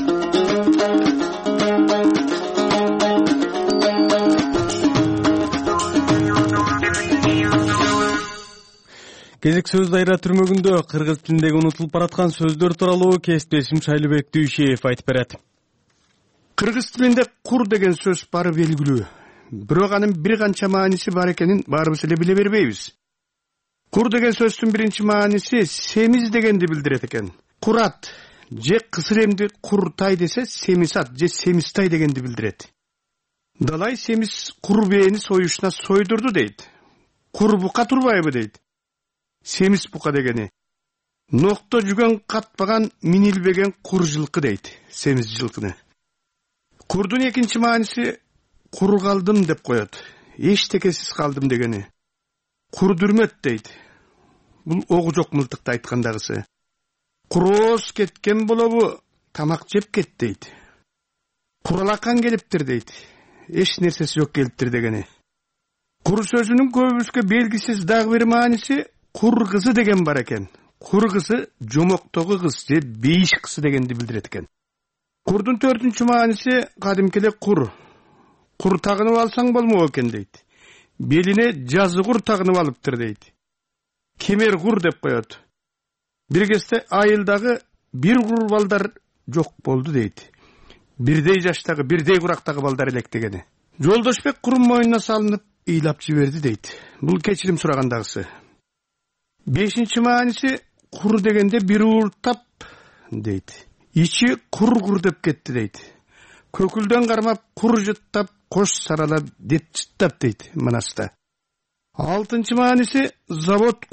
Кезек сөз дайра түрмөгүндө кыргыз тилиндеги унутулуп бараткан сөздөр тууралуу кесиптешим Шайлыбек Дүйшеев айтып берет. Кыргыз тилинде кур деген сөз бары белгилүү. Бирок анын бир канча мааниси бар экенин баарыбыз эле биле бербейбиз. Кур деген сөздүн биринчи мааниси семиз дегенди билдирет экен. Курат же кысыремди куртай десе семисат же семистай дегенди билдирет. Далай семиз кур бээни союшуна сойдурду дейт. Кур бука турбайбы дейт. Семиз бука дегени нокто жүгөн катпаган минилбеген кур жылкы дейт. Семиз жылкыны. Курдун экинчи мааниси кур калдым деп коет. Эчтекесиз калдым дегени. Кур дүрмөт дейт. Бул огу жок мылтыкты айткандагысы. Курооз кеткен болобу, тамак жеп кет дейт. Куралакан келиптир дейт. Эч нерсеси жок келиптир дегени. Кур сөзүнүн көбүбүзгө белгисиз дагы бир мааниси кур кызы деген бар экен. Кур кызы жомоктогу кыз же бейиш кызы дегенди билдирет экен. Курдун төртүнчү мааниси кадимки эле кур. Кур тагынып алсаң болмок экен дейт. Белине жазы кур тагынып алыптыр дейт. Кемер кур деп коет. Бир кезде айылдагы бир кур балдар жок болду дейт. Бирдей жаштагы, бирдей курактагы балдар элек дегени. Жолдошбек курун мойнуна салынып ыйлап жиберди дейт. Бул кечирим сурагандагысы. Бешинчи мааниси кур дегенде бир ууртап дейт. Ичи кур-кур деп кетти дейт. Көкүлдөн кармап кур жыттап, кош саралап, дет жыттап дейт манаста. Алтынчы мааниси завод кур.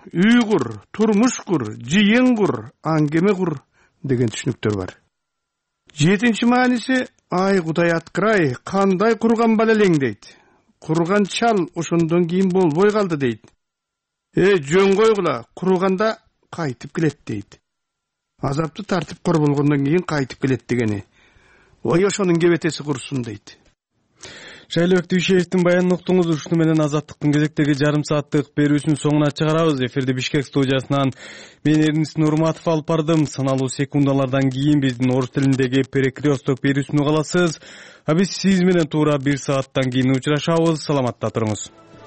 үй құр, тұрмыш құр, жиен құр, аңгеме құр деген түшініктер бар. Жетінші мағынасы ай құдай атқырай, қандай құрған балалең дейді. Құрған чал ошондон кейін болбой қалды дейді. Е, жөн қойғыла, құрғанда қайтып келет дейді. Азапты тартып құр болғандан кейін қайтып келет дегені. Ой, ошоның кебетесі құрсын дейді. Шайлообек Дүйшеевдин баянын уктуңуз. Ушуну менен Азаттыктын кезектеги жарым сааттык берүүсүнүн соңуна чыгарабыз. Эфирди Бишкек студиясынан мен Эрнис Нурматов алып бардым. Саналуу секундалардан кийин биздин орус тилиндеги перекресток берүүсүнү каласыз. А биз сиз менен туура бир сааттан кийин учурашабыз. Саламатта туруңуз.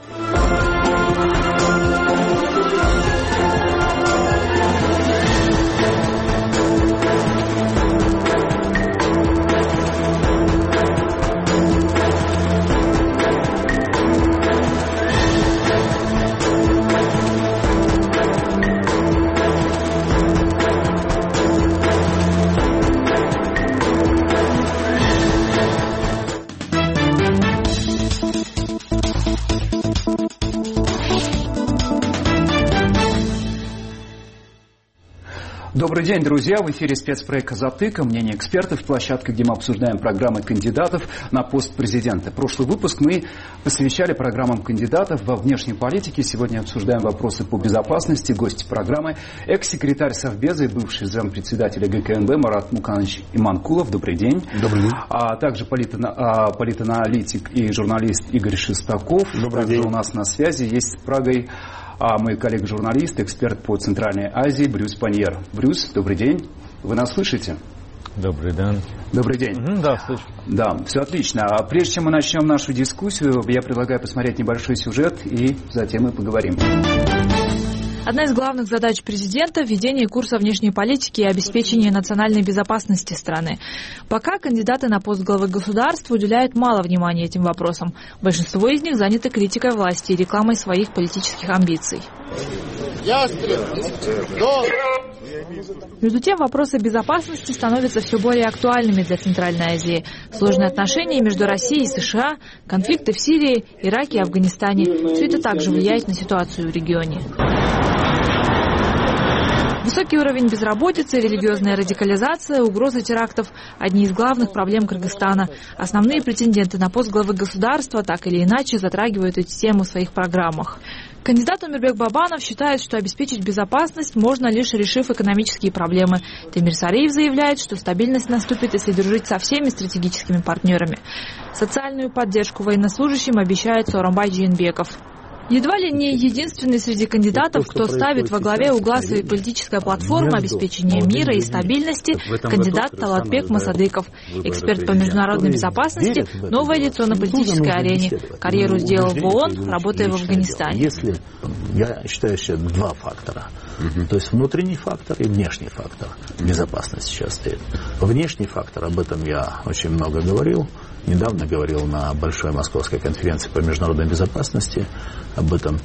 Добрый день, друзья. В эфире спецпроект «Затыка». Мнение экспертов. Площадка, где мы обсуждаем программы кандидатов на пост президента. Прошлый выпуск мы посвящали программам кандидатов во внешней политике. Сегодня обсуждаем вопросы по безопасности. Гости программы – экс-секретарь Совбеза и бывший зампредседателя ГКНБ Марат Муканович Иманкулов. Добрый день. Добрый день. А также политаналитик и журналист Игорь Шестаков. Добрый также день. У нас на связи есть с Прагой а мой коллега-журналист, эксперт по Центральной Азии Брюс Паньер. Брюс, добрый день. Вы нас слышите? Добрый день. Добрый день. Mm-hmm, да, слышу. Да, все отлично. А прежде чем мы начнем нашу дискуссию, я предлагаю посмотреть небольшой сюжет, и затем мы поговорим. Одна из главных задач президента – введение курса внешней политики и обеспечение национальной безопасности страны. Пока кандидаты на пост главы государства уделяют мало внимания этим вопросам. Большинство из них заняты критикой власти и рекламой своих политических амбиций. Между тем, вопросы безопасности становятся все более актуальными для Центральной Азии. Сложные отношения между Россией и США, конфликты в Сирии, Ираке и Афганистане – все это также влияет на ситуацию в регионе. Высокий уровень безработицы, религиозная радикализация, угрозы терактов – одни из главных проблем Кыргызстана. Основные претенденты на пост главы государства так или иначе затрагивают эти темы в своих программах. Кандидат Умирбек Бабанов считает, что обеспечить безопасность можно, лишь решив экономические проблемы. Темир Сариев заявляет, что стабильность наступит, если дружить со всеми стратегическими партнерами. Социальную поддержку военнослужащим обещает Сооронбай Жээнбеков. Едва ли не единственный среди кандидатов, кто ставит во главе угла своей политической платформы обеспечения мира и стабильности, кандидат Талатбек Масадыков. Эксперт по международной безопасности, новое лицо на политической арене. Карьеру сделал в ООН, работая в Афганистане. Если, я считаю, что два фактора. Угу. То есть внутренний фактор и внешний фактор безопасности сейчас стоит. Внешний фактор, об этом я очень много говорил. Недавно говорил на большой московской конференции по международной безопасности об этом.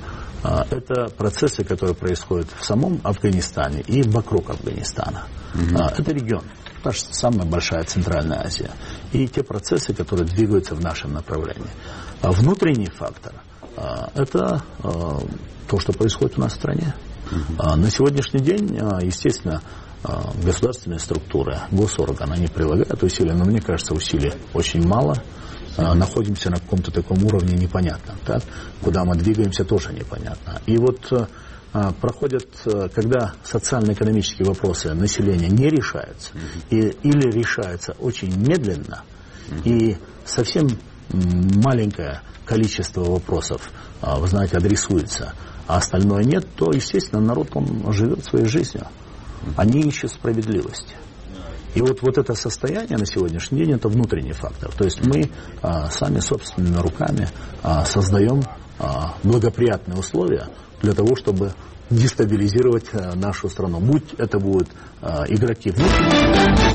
Это процессы, которые происходят в самом Афганистане и вокруг Афганистана. Угу. Это регион, наша самая большая Центральная Азия. И те процессы, которые двигаются в нашем направлении. А внутренний фактор – это то, что происходит у нас в стране. Угу. На сегодняшний день, естественно, государственные структуры, госорганы, они прилагают усилия, но мне кажется, усилий очень мало. Находимся на каком-то таком уровне непонятном. Так? Куда мы двигаемся, тоже непонятно. И вот проходят, когда социально-экономические вопросы населения не решаются, и, или решаются очень медленно, и совсем маленькое количество вопросов, вы знаете, адресуется, а остальное нет, то, естественно, народ, он живет своей жизнью. Они ищут справедливости. И вот, вот это состояние на сегодняшний день – это внутренний фактор. То есть мы а, сами собственными руками а, создаем а, благоприятные условия для того, чтобы дестабилизировать а, нашу страну. Будь это будут а, игроки внутренние.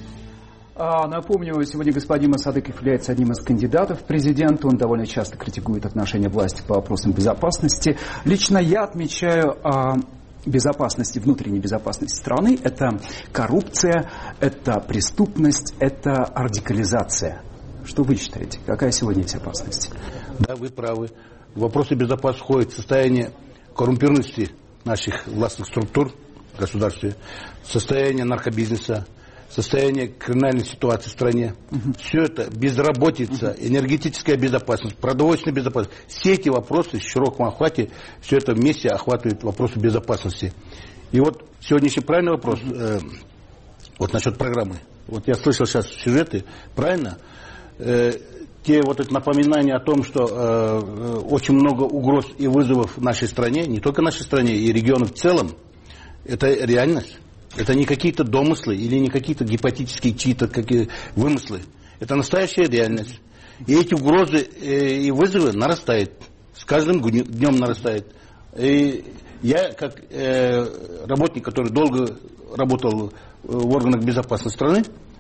Напомню, сегодня господин Масадыков является одним из кандидатов в президенты. Он довольно часто критикует отношения власти по вопросам безопасности. Лично я отмечаю а, безопасности, внутренней безопасности страны. Это коррупция, это преступность, это радикализация. Что вы считаете? Какая сегодня эти опасности? Да, вы правы. В вопросе безопасности входит состояние коррумпированности наших властных структур в государстве, состояние наркобизнеса, состояние криминальной ситуации в стране. Uh-huh. Все это, безработица, uh-huh. энергетическая безопасность, продовольственная безопасность. Все эти вопросы в широком охвате, все это вместе охватывает вопросы безопасности. И вот сегодняшний правильный вопрос, uh-huh. э, вот насчет программы. Вот я слышал сейчас сюжеты, правильно? Э, те вот это напоминания о том, что э, очень много угроз и вызовов в нашей стране, не только в нашей стране, и региону в целом, это реальность. Это не какие-то домыслы или не какие-то гипотетические чьи-то какие вымыслы. Это настоящая реальность. И эти угрозы э, и вызовы нарастают. С каждым днем нарастают. И я, как э, работник, который долго работал в органах безопасности страны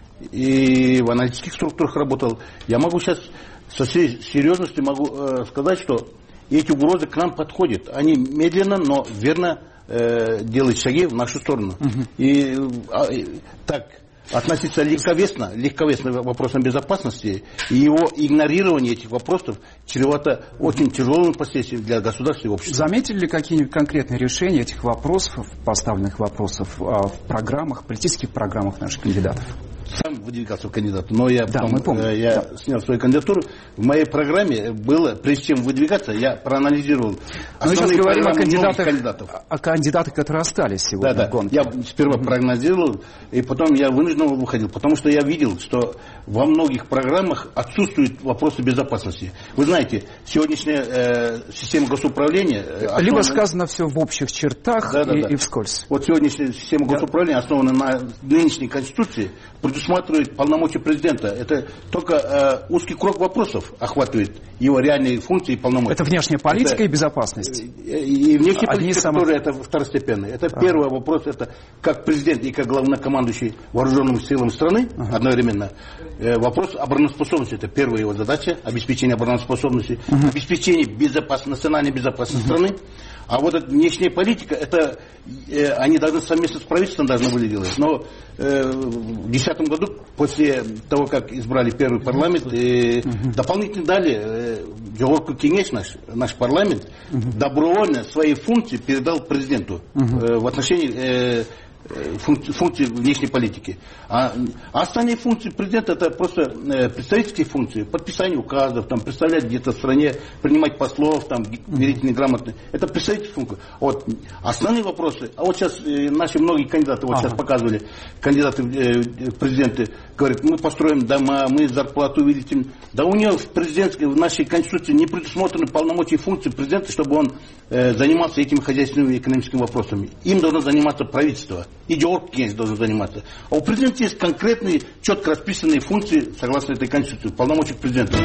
и в аналитических структурах работал, я могу сейчас со всей серьезностью могу э, сказать, что эти угрозы к нам подходят. Они медленно, но верно делать шаги в нашу сторону. Uh-huh. И а, так относиться легковесно, легковесно к вопросам безопасности, и его игнорирование этих вопросов чревато очень тяжелым последствием для государства и общества. Заметили ли какие-нибудь конкретные решения этих вопросов, поставленных вопросов в программах, политических программах наших кандидатов? Сам выдвигался в кандидаты, но я, да, потом, э, я да. снял свою кандидатуру. В моей программе было, прежде чем выдвигаться, я проанализировал основные программы многих кандидатов. О кандидатах, которые остались сегодня да, в гонке. Да. Я сперва mm-hmm. проанализировал, и потом я вынужденно выходил, потому что я видел, что во многих программах отсутствуют вопросы безопасности. Вы знаете, сегодняшняя э, система госуправления... Основана... Либо сказано все в общих чертах да, и, да, да. и вскользь. Вот сегодняшняя система госуправления основана на нынешней Конституции, предусматривает полномочия президента. Это только э, узкий круг вопросов охватывает его реальные функции и полномочия. Это внешняя политика это, и безопасность. И, и внешняя Одни политика, самых... которая это второстепенная. Это ага. первый вопрос, это как президент и как главнокомандующий вооруженным силам страны ага. одновременно. Э, вопрос обороноспособности. Это первая его задача. Обеспечение обороноспособности. Ага. Обеспечение безопасности, национальной безопасности ага. страны. А вот эта внешняя политика, это э, они должны совместно с правительством должны были делать. Но э, в две тысячи десятом году, после того, как избрали первый парламент, э, uh-huh. дополнительно дали Жогорку э, Кеңеш, наш, наш парламент, uh-huh. добровольно свои функции передал президенту uh-huh. э, в отношении э, функции, функции внешней политики. А, а остальные функции президента это просто э, представительские функции, подписание указов, там, представлять где-то в стране, принимать послов, там, верительные, грамотные. Это представительские функции. Вот. Основные вопросы, а вот сейчас э, наши многие кандидаты, вот ага. сейчас показывали, кандидаты э, президенты, говорят, мы построим дома, мы зарплату увеличим. Да у него в президентской, в нашей конституции не предусмотрены полномочия и функции президента, чтобы он э, занимался этими хозяйственными и экономическими вопросами. Им должно заниматься правительство. И Жогорку Кеңеш должен заниматься. А у президента есть конкретные, четко расписанные функции, согласно этой конституции, полномочий президента.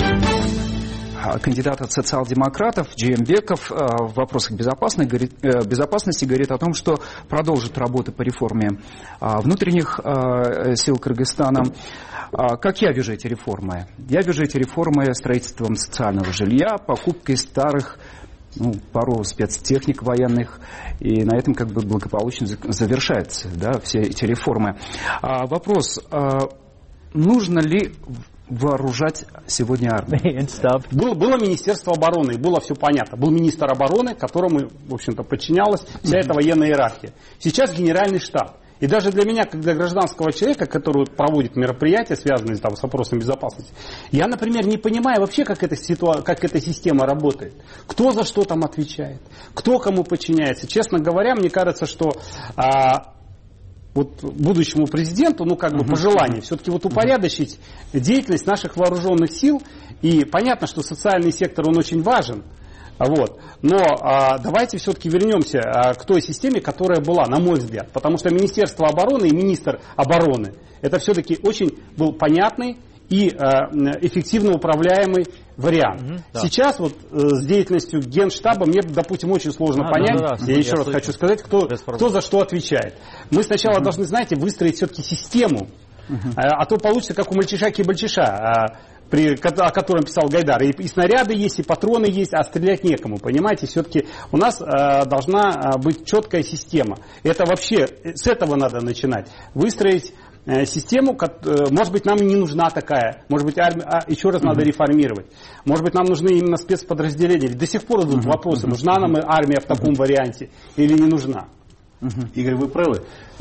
Кандидат от социал-демократов Джеймбеков в вопросах безопасности говорит о том, что продолжит работу по реформе внутренних сил Кыргызстана. Как я вижу эти реформы? Я вижу эти реформы строительством социального жилья, покупкой старых, ну, пару спецтехник военных, и на этом как бы благополучно завершаются, да, все эти реформы. А, вопрос, а, нужно ли вооружать сегодня армию? Было, было Министерство обороны, было все понятно. Был министр обороны, которому, в общем-то, подчинялась вся эта военная иерархия. Сейчас Генеральный штаб. И даже для меня, как для гражданского человека, который проводит мероприятия, связанные там, с вопросом безопасности, я, например, не понимаю вообще, как эта, ситуа- как эта система работает. Кто за что там отвечает, кто кому подчиняется. Честно говоря, мне кажется, что а, вот будущему президенту, ну как бы по желанию, все-таки вот упорядочить деятельность наших вооруженных сил. И понятно, что социальный сектор, он очень важен. Вот. Но а, давайте все-таки вернемся а, к той системе, которая была, на мой взгляд. Потому что Министерство обороны и министр обороны это все-таки очень был понятный и а, эффективно управляемый вариант. Угу, да. Сейчас вот с деятельностью Генштаба мне, допустим, очень сложно а, понять. Да, да, да. Я еще Я раз слышу. хочу сказать, кто, кто за что отвечает. Мы сначала угу. должны, знаете, выстроить все-таки систему. Угу. А, а то получится, как у мальчиша-кибальчиша. При, о котором писал Гайдар. И, и снаряды есть, и патроны есть, а стрелять некому. Понимаете, все-таки у нас э, должна быть четкая система. Это вообще, с этого надо начинать. Выстроить систему, может быть, нам не нужна такая, может быть, армию еще раз надо реформировать, может быть, нам нужны именно спецподразделения. До сих пор идут вопросы, нужна нам армия в таком варианте или не нужна. Игорь, вы правы,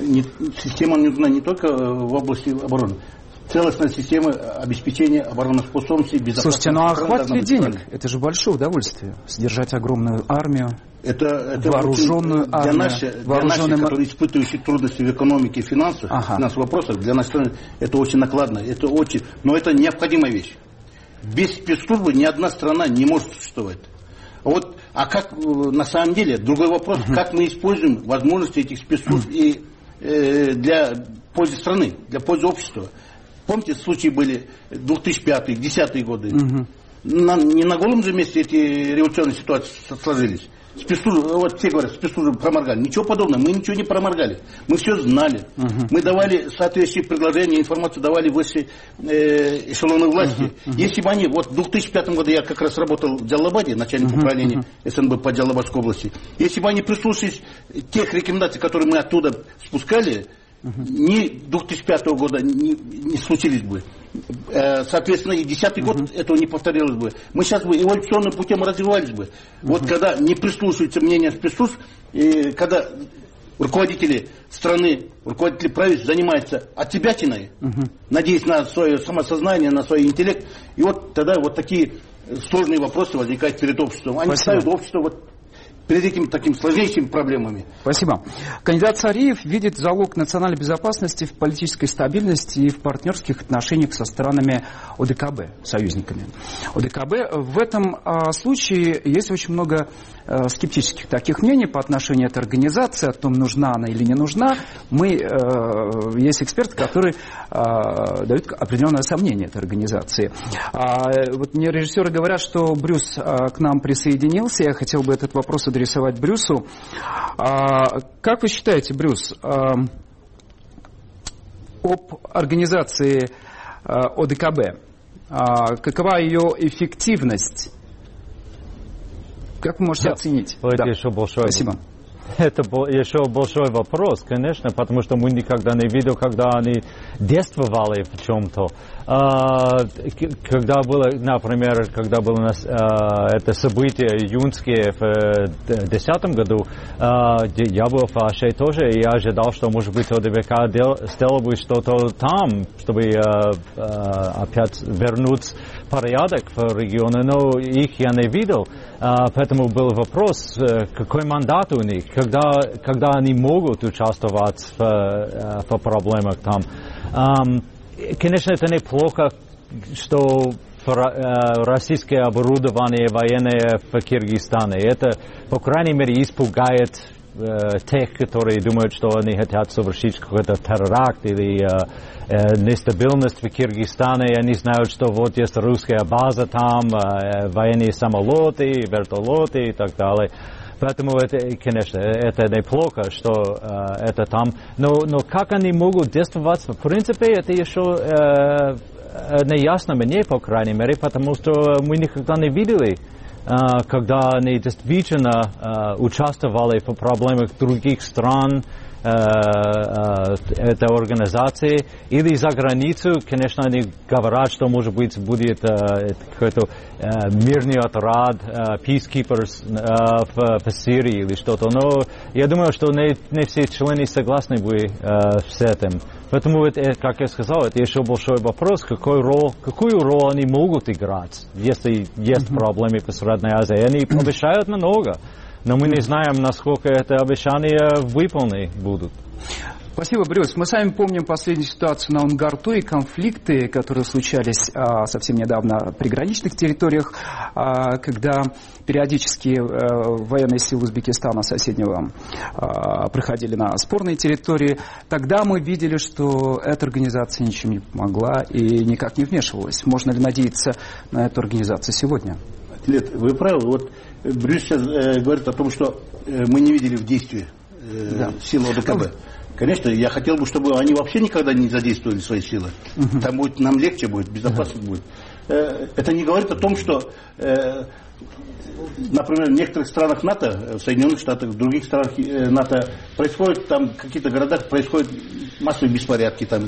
система нужна не только в области обороны. Целостная система обеспечения обороноспособности, безопасности. Слушайте, ну а хватит ли денег? Это же большое удовольствие, содержать огромную армию, это, это вооруженную для армию. Наши, для наших, которые испытывающие трудности в экономике и финансах, ага. финансовых вопросах, для нас это очень накладно, это очень, но это необходимая вещь. Без спецслужбы ни одна страна не может существовать. Вот, а как на самом деле, другой вопрос, uh-huh. как мы используем возможности этих спецслужб и, э, для пользы страны, для пользы общества. Помните, случаи были две тысячи пятый, две тысячи десятые годы. Угу. На, не на голом же месте эти революционные ситуации сложились. Спецслужбы, вот все говорят, спецслужбы проморгали. Ничего подобного, мы ничего не проморгали. Мы все знали. Угу. Мы давали соответствующие предложения, информацию давали высшей э, эшелоны власти. Угу. Угу. Если бы они, вот в две тысячи пятом году я как раз работал в Джалалабаде, начальник угу. управления угу. СНБ по Джалалабадской области. Если бы они прислушались тех рекомендаций, которые мы оттуда спускали, ни две тысячи пятого года не, не случились бы. Соответственно, и две тысячи десятый год uh-huh. этого не повторилось бы. Мы сейчас бы эволюционным путем развивались бы. Uh-huh. Вот когда не прислушиваются мнения спецслужб, и когда руководители страны, руководители правительств занимаются отсебятиной, uh-huh. надеясь на свое самосознание, на свой интеллект, и вот тогда вот такие сложные вопросы возникают перед обществом. Они Спасибо. ставят общество вот перед этими такими сложнейшими проблемами. Спасибо. Кандидат Сариев видит залог национальной безопасности в политической стабильности и в партнерских отношениях со странами ОДКБ, союзниками. ОДКБ. В этом а, случае есть очень много а, скептических таких мнений по отношению к этой организации, о том, нужна она или не нужна. Мы, а, есть эксперты, которые а, дают определенное сомнение этой организации. А, вот мне режиссеры говорят, что Брюс а, к нам присоединился. Я хотел бы этот вопрос адресовать Брюсу. А, как вы считаете, Брюс, а, об организации а, ОДКБ, а, какова ее эффективность? Как вы можете оценить? Это да. еще большой, Спасибо. Это еще большой вопрос, конечно, потому что мы никогда не видели, когда они действовали в чем-то. Когда было, например, когда было это событие июньское в две тысячи десятом году, я был в Аше тоже, и я ожидал, что, может быть, ОДКБ сделал бы что-то там, чтобы опять вернуть порядок в регионе, но их я не видел. Поэтому был вопрос, какой мандат у них, когда, когда они могут участвовать в, в проблемах там. Конечно, это неплохо, что российское оборудование военное в Киргизстане. Это, по крайней мере, испугает тех, которые думают, что они хотят совершить какой-то теракт или э, э, нестабильность в Киргизстане. И они знают, что вот есть русская база там, э, военные самолеты, вертолеты и так далее. Поэтому, это, конечно, это неплохо, что э, это там. Но, но как они могут действовать, в принципе, это еще э, не ясно мне, по крайней мере, потому что мы никогда не видели, когда они действительно участвовали в проблемах других стран этой организации или за границу. Конечно, они говорят, что, может быть, будет какой-то мирный отряд, peacekeepers в, в Сирии или что-то. Но я думаю, что не, не все члены согласны были с этим. Поэтому, это, как я сказал, это еще большой вопрос, какой роль, какую роль они могут играть, если есть mm-hmm. проблемы в Средней Азии. Они обещают много, но мы не знаем, насколько это обещания выполнены будут. Спасибо, Брюс. Мы сами помним последнюю ситуацию на Унгарту и конфликты, которые случались а, совсем недавно в приграничных территориях, а, когда периодически а, военные силы Узбекистана соседнего а, проходили на спорные территории. Тогда мы видели, что эта организация ничем не помогла и никак не вмешивалась. Можно ли надеяться на эту организацию сегодня? Вы правы. Вот Брюс сейчас э, говорит о том, что э, мы не видели в действии э, да. силы ОДКБ. Конечно, я хотел бы, чтобы они вообще никогда не задействовали свои силы. Uh-huh. Там будет, нам легче будет, безопасно uh-huh. будет. это не говорит о том, что, например, в некоторых странах НАТО, в Соединенных Штатах, в других странах НАТО происходят там в каких-то городах происходят массовые беспорядки там.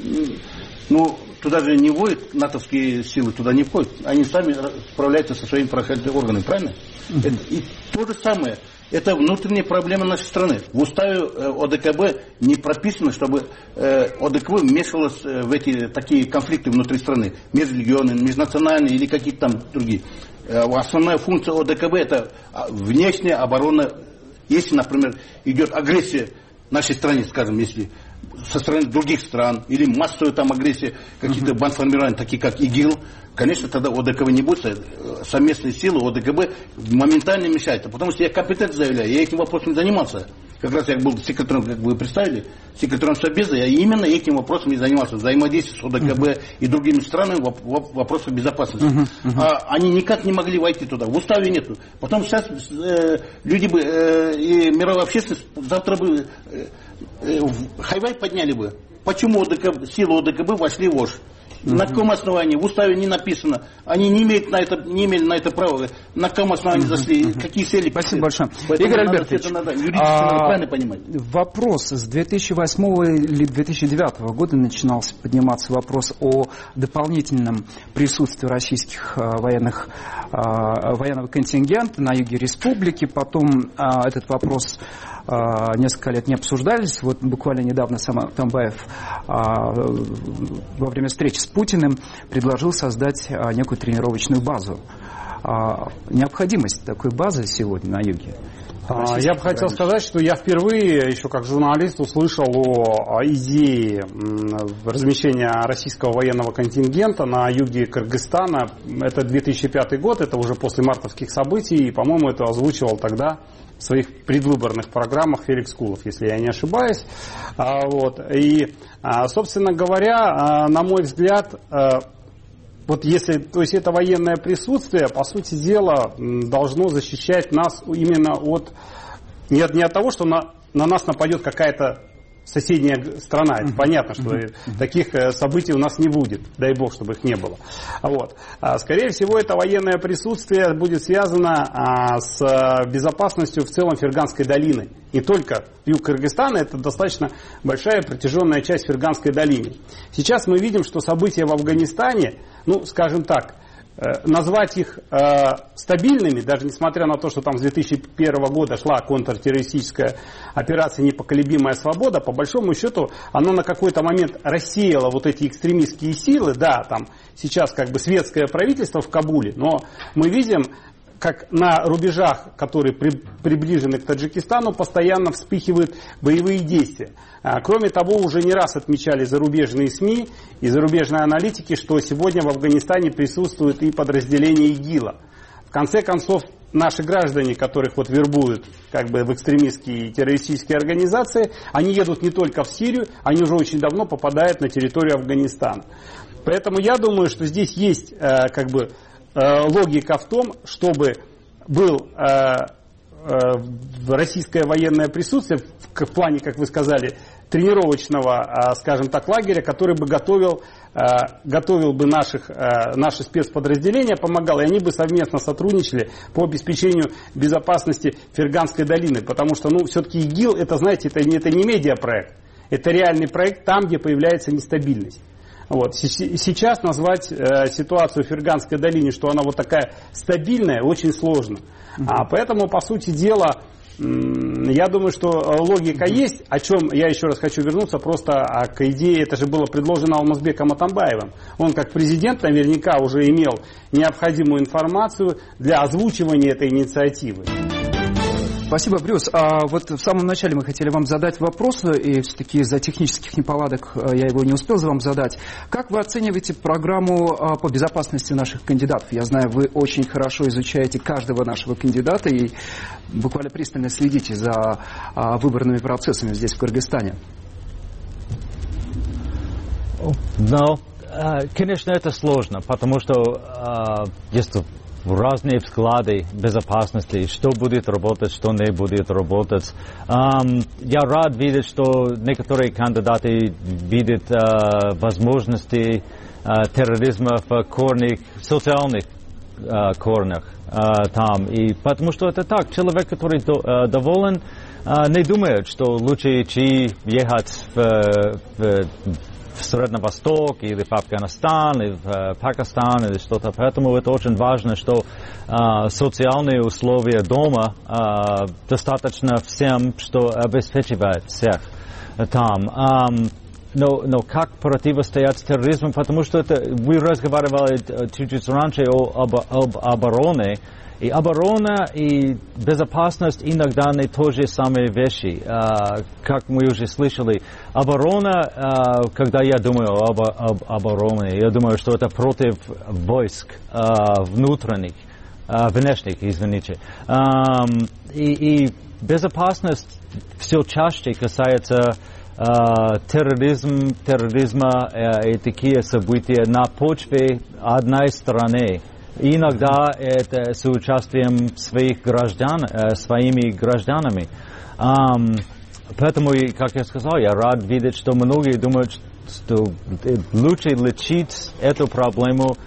Ну, туда же не вводят натовские силы, туда не входят. Они сами справляются со своими правоохранительными органами, правильно? Mm-hmm. Это, и то же самое. Это внутренняя проблема нашей страны. В уставе ОДКБ не прописано, чтобы ОДКБ вмешивалось в эти такие конфликты внутри страны. Межрегионные, межнациональные или какие-то там другие. Основная функция ОДКБ это внешняя оборона. Если, например, идет агрессия в нашей стране, скажем, если со стороны других стран, или массовая там агрессия, какие-то uh-huh. бандформирования, такие как ИГИЛ, конечно, тогда ОДКБ не будет, совместные силы ОДКБ моментально мешают. Потому что я компетентно заявляю, я этим вопросом не занимался. Как раз я был секретарем, как вы представили, секретарем Совбеза, я именно этим вопросом и занимался, взаимодействие с ОДКБ uh-huh. и другими странами в вопросах безопасности. Uh-huh. Uh-huh. А они никак не могли войти туда, в уставе нету. Потом сейчас э, люди бы, э, и мировая общественность завтра бы э, э, хайвай подняли бы. Почему ОДКБ, силы ОДКБ вошли в Ош? Uh-huh. На каком основании? В уставе не написано. Они не имеют на это, не имели на это права. На каком основании uh-huh. зашли? Uh-huh. Какие цели? Спасибо большое. Поэтому Игорь Альбертович, надо, юридически а, надо правильно понимать. Вопрос. С две тысячи восьмого или две тысячи девятого года начинался подниматься вопрос о дополнительном присутствии российских а, военных, а, военного контингента на юге республики. Потом а, этот вопрос а, несколько лет не обсуждались. Вот буквально недавно сам Атамбаев а, во время встречи с Путиным предложил создать а, некую тренировочную базу. А, необходимость такой базы сегодня на юге? А, я бы хотел сказать, что я впервые, еще как журналист, услышал о, о идее размещения российского военного контингента на юге Кыргызстана. Это две тысячи пятый год, это уже после мартовских событий, и, по-моему, это озвучивал тогда в своих предвыборных программах Феликс Кулов, если я не ошибаюсь. А, вот. И, а, собственно говоря, а, на мой взгляд, а, вот если, то есть это военное присутствие, по сути дела, должно защищать нас именно от, не от, не от того, что на, на нас нападет какая-то соседняя страна. Это понятно, что таких событий у нас не будет. Дай бог, чтобы их не было. Вот. Скорее всего, это военное присутствие будет связано с безопасностью в целом Ферганской долины. Не только юг Кыргызстана, это достаточно большая протяженная часть Ферганской долины. Сейчас мы видим, что события в Афганистане, ну, скажем так, назвать их э, стабильными, даже несмотря на то, что там с две тысячи первого года шла контртеррористическая операция «Непоколебимая свобода», по большому счету она на какой-то момент рассеяла вот эти экстремистские силы. Да, там сейчас как бы светское правительство в Кабуле, но мы видим, как на рубежах, которые при, приближены к Таджикистану, постоянно вспыхивают боевые действия. А, кроме того, уже не раз отмечали зарубежные СМИ и зарубежные аналитики, что сегодня в Афганистане присутствует и подразделение ИГИЛа. В конце концов, наши граждане, которых вот вербуют как бы в экстремистские террористические организации, они едут не только в Сирию, они уже очень давно попадают на территорию Афганистана. Поэтому я думаю, что здесь есть э, как бы логика в том, чтобы был э, э, российское военное присутствие в, в плане, как вы сказали, тренировочного, э, скажем так, лагеря, который бы готовил, э, готовил бы наших, э, наши спецподразделения, помогал, и они бы совместно сотрудничали по обеспечению безопасности Ферганской долины. Потому что, ну, все-таки ИГИЛ, это, знаете, это, это не медиапроект, это реальный проект там, где появляется нестабильность. Вот. Сейчас назвать э, ситуацию в Ферганской долине, что она вот такая стабильная, очень сложно. Uh-huh. А, поэтому, по сути дела, м- я думаю, что логика uh-huh. есть, о чем я еще раз хочу вернуться, просто а, к идее, это же было предложено Алмазбеком Атамбаевым. Он как президент наверняка уже имел необходимую информацию для озвучивания этой инициативы. Спасибо, Брюс. А вот в самом начале мы хотели вам задать вопрос, и все-таки из-за технических неполадок я его не успел вам задать. Как вы оцениваете программу по безопасности наших кандидатов? Я знаю, вы очень хорошо изучаете каждого нашего кандидата и буквально пристально следите за выборными процессами здесь, в Кыргызстане. Ну, конечно, это сложно, потому что есть разные взгляды безопасности, что будет работать, что не будет работать. Um, я рад видеть, что некоторые кандидаты видят uh, возможности терроризма в корнях, социальных корнях там. И потому что это так, человек, который доволен, не думает, что лучше идти ехать в, в, в Средний Восток или в Афганистан, или в Пакистан, или что-то. Поэтому это очень важно, что э, социальные условия дома э, достаточно всем, что обеспечивает всех там. Um, но, но как противостоять терроризму? Потому что это, вы разговаривали чуть-чуть раньше о, об, об обороне. И оборона и безопасность иногда не то же самые вещи. А, как мы уже слышали, оборона, а, когда я думаю об, об обороне, я думаю, что это против войск а, внутренних, а, внешних, извините. А, и, и безопасность все чаще касается а, терроризм, терроризма а, и такие события на почве одной страны. Иногда это с участием своих граждан, э, своими гражданами. Um, поэтому, как я сказал, я рад видеть, что многие думают, что лучше лечить эту проблему,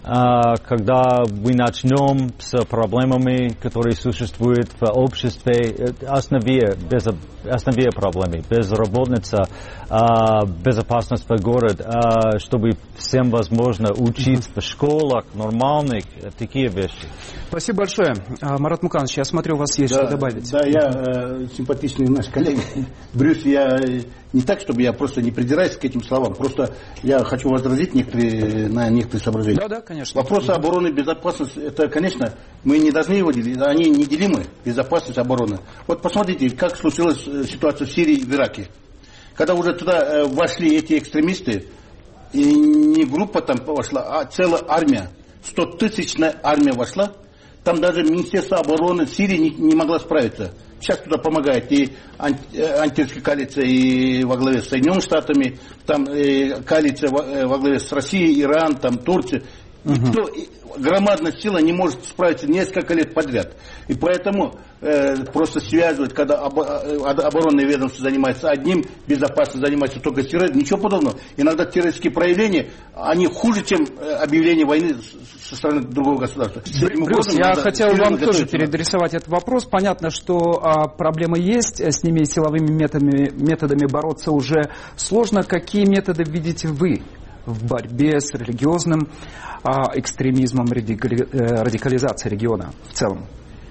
э, когда мы начнем с проблемами, которые существуют в обществе, основе, без, основе проблемы, безработица, э, безопасность в городе, э, чтобы всем возможно учить в школах нормальных, такие вещи. Спасибо большое. Марат Муканович, я смотрю, у вас есть да, что добавить. Да, я э, симпатичный наш коллега. Брюс, я не так, чтобы я просто не придираюсь к этим словам, просто я хочу возразить некоторые, на некоторые соображения. Да, да, конечно. Вопросы обороны и безопасности, это, конечно, мы не должны его делить, они неделимы, безопасность, оборона. Вот посмотрите, как случилась ситуация в Сирии и в Ираке. Когда уже туда э, вошли эти экстремисты, и не группа там вошла, а целая армия, стотысячная армия вошла, там даже Министерство обороны Сирии не, не могла справиться. Сейчас туда помогает и анти, антитеррористическая коалиция и во главе с Соединенными Штатами, там и коалиция во, во главе с Россией, Иран, там Турция. Никто, громадная сила не может справиться несколько лет подряд. И поэтому э, просто связывать, когда об, оборонное ведомство занимается одним, безопасность занимается только терроризмом, ничего подобного. Иногда террористические проявления, они хуже, чем объявление войны со стороны другого государства. Брюс, я хотел вам тоже переадресовать этот вопрос. Понятно, что а, проблемы есть, с ними силовыми методами, методами бороться уже сложно. Какие методы видите вы в борьбе с религиозным а, экстремизмом, радикали, э, радикализацией региона в целом?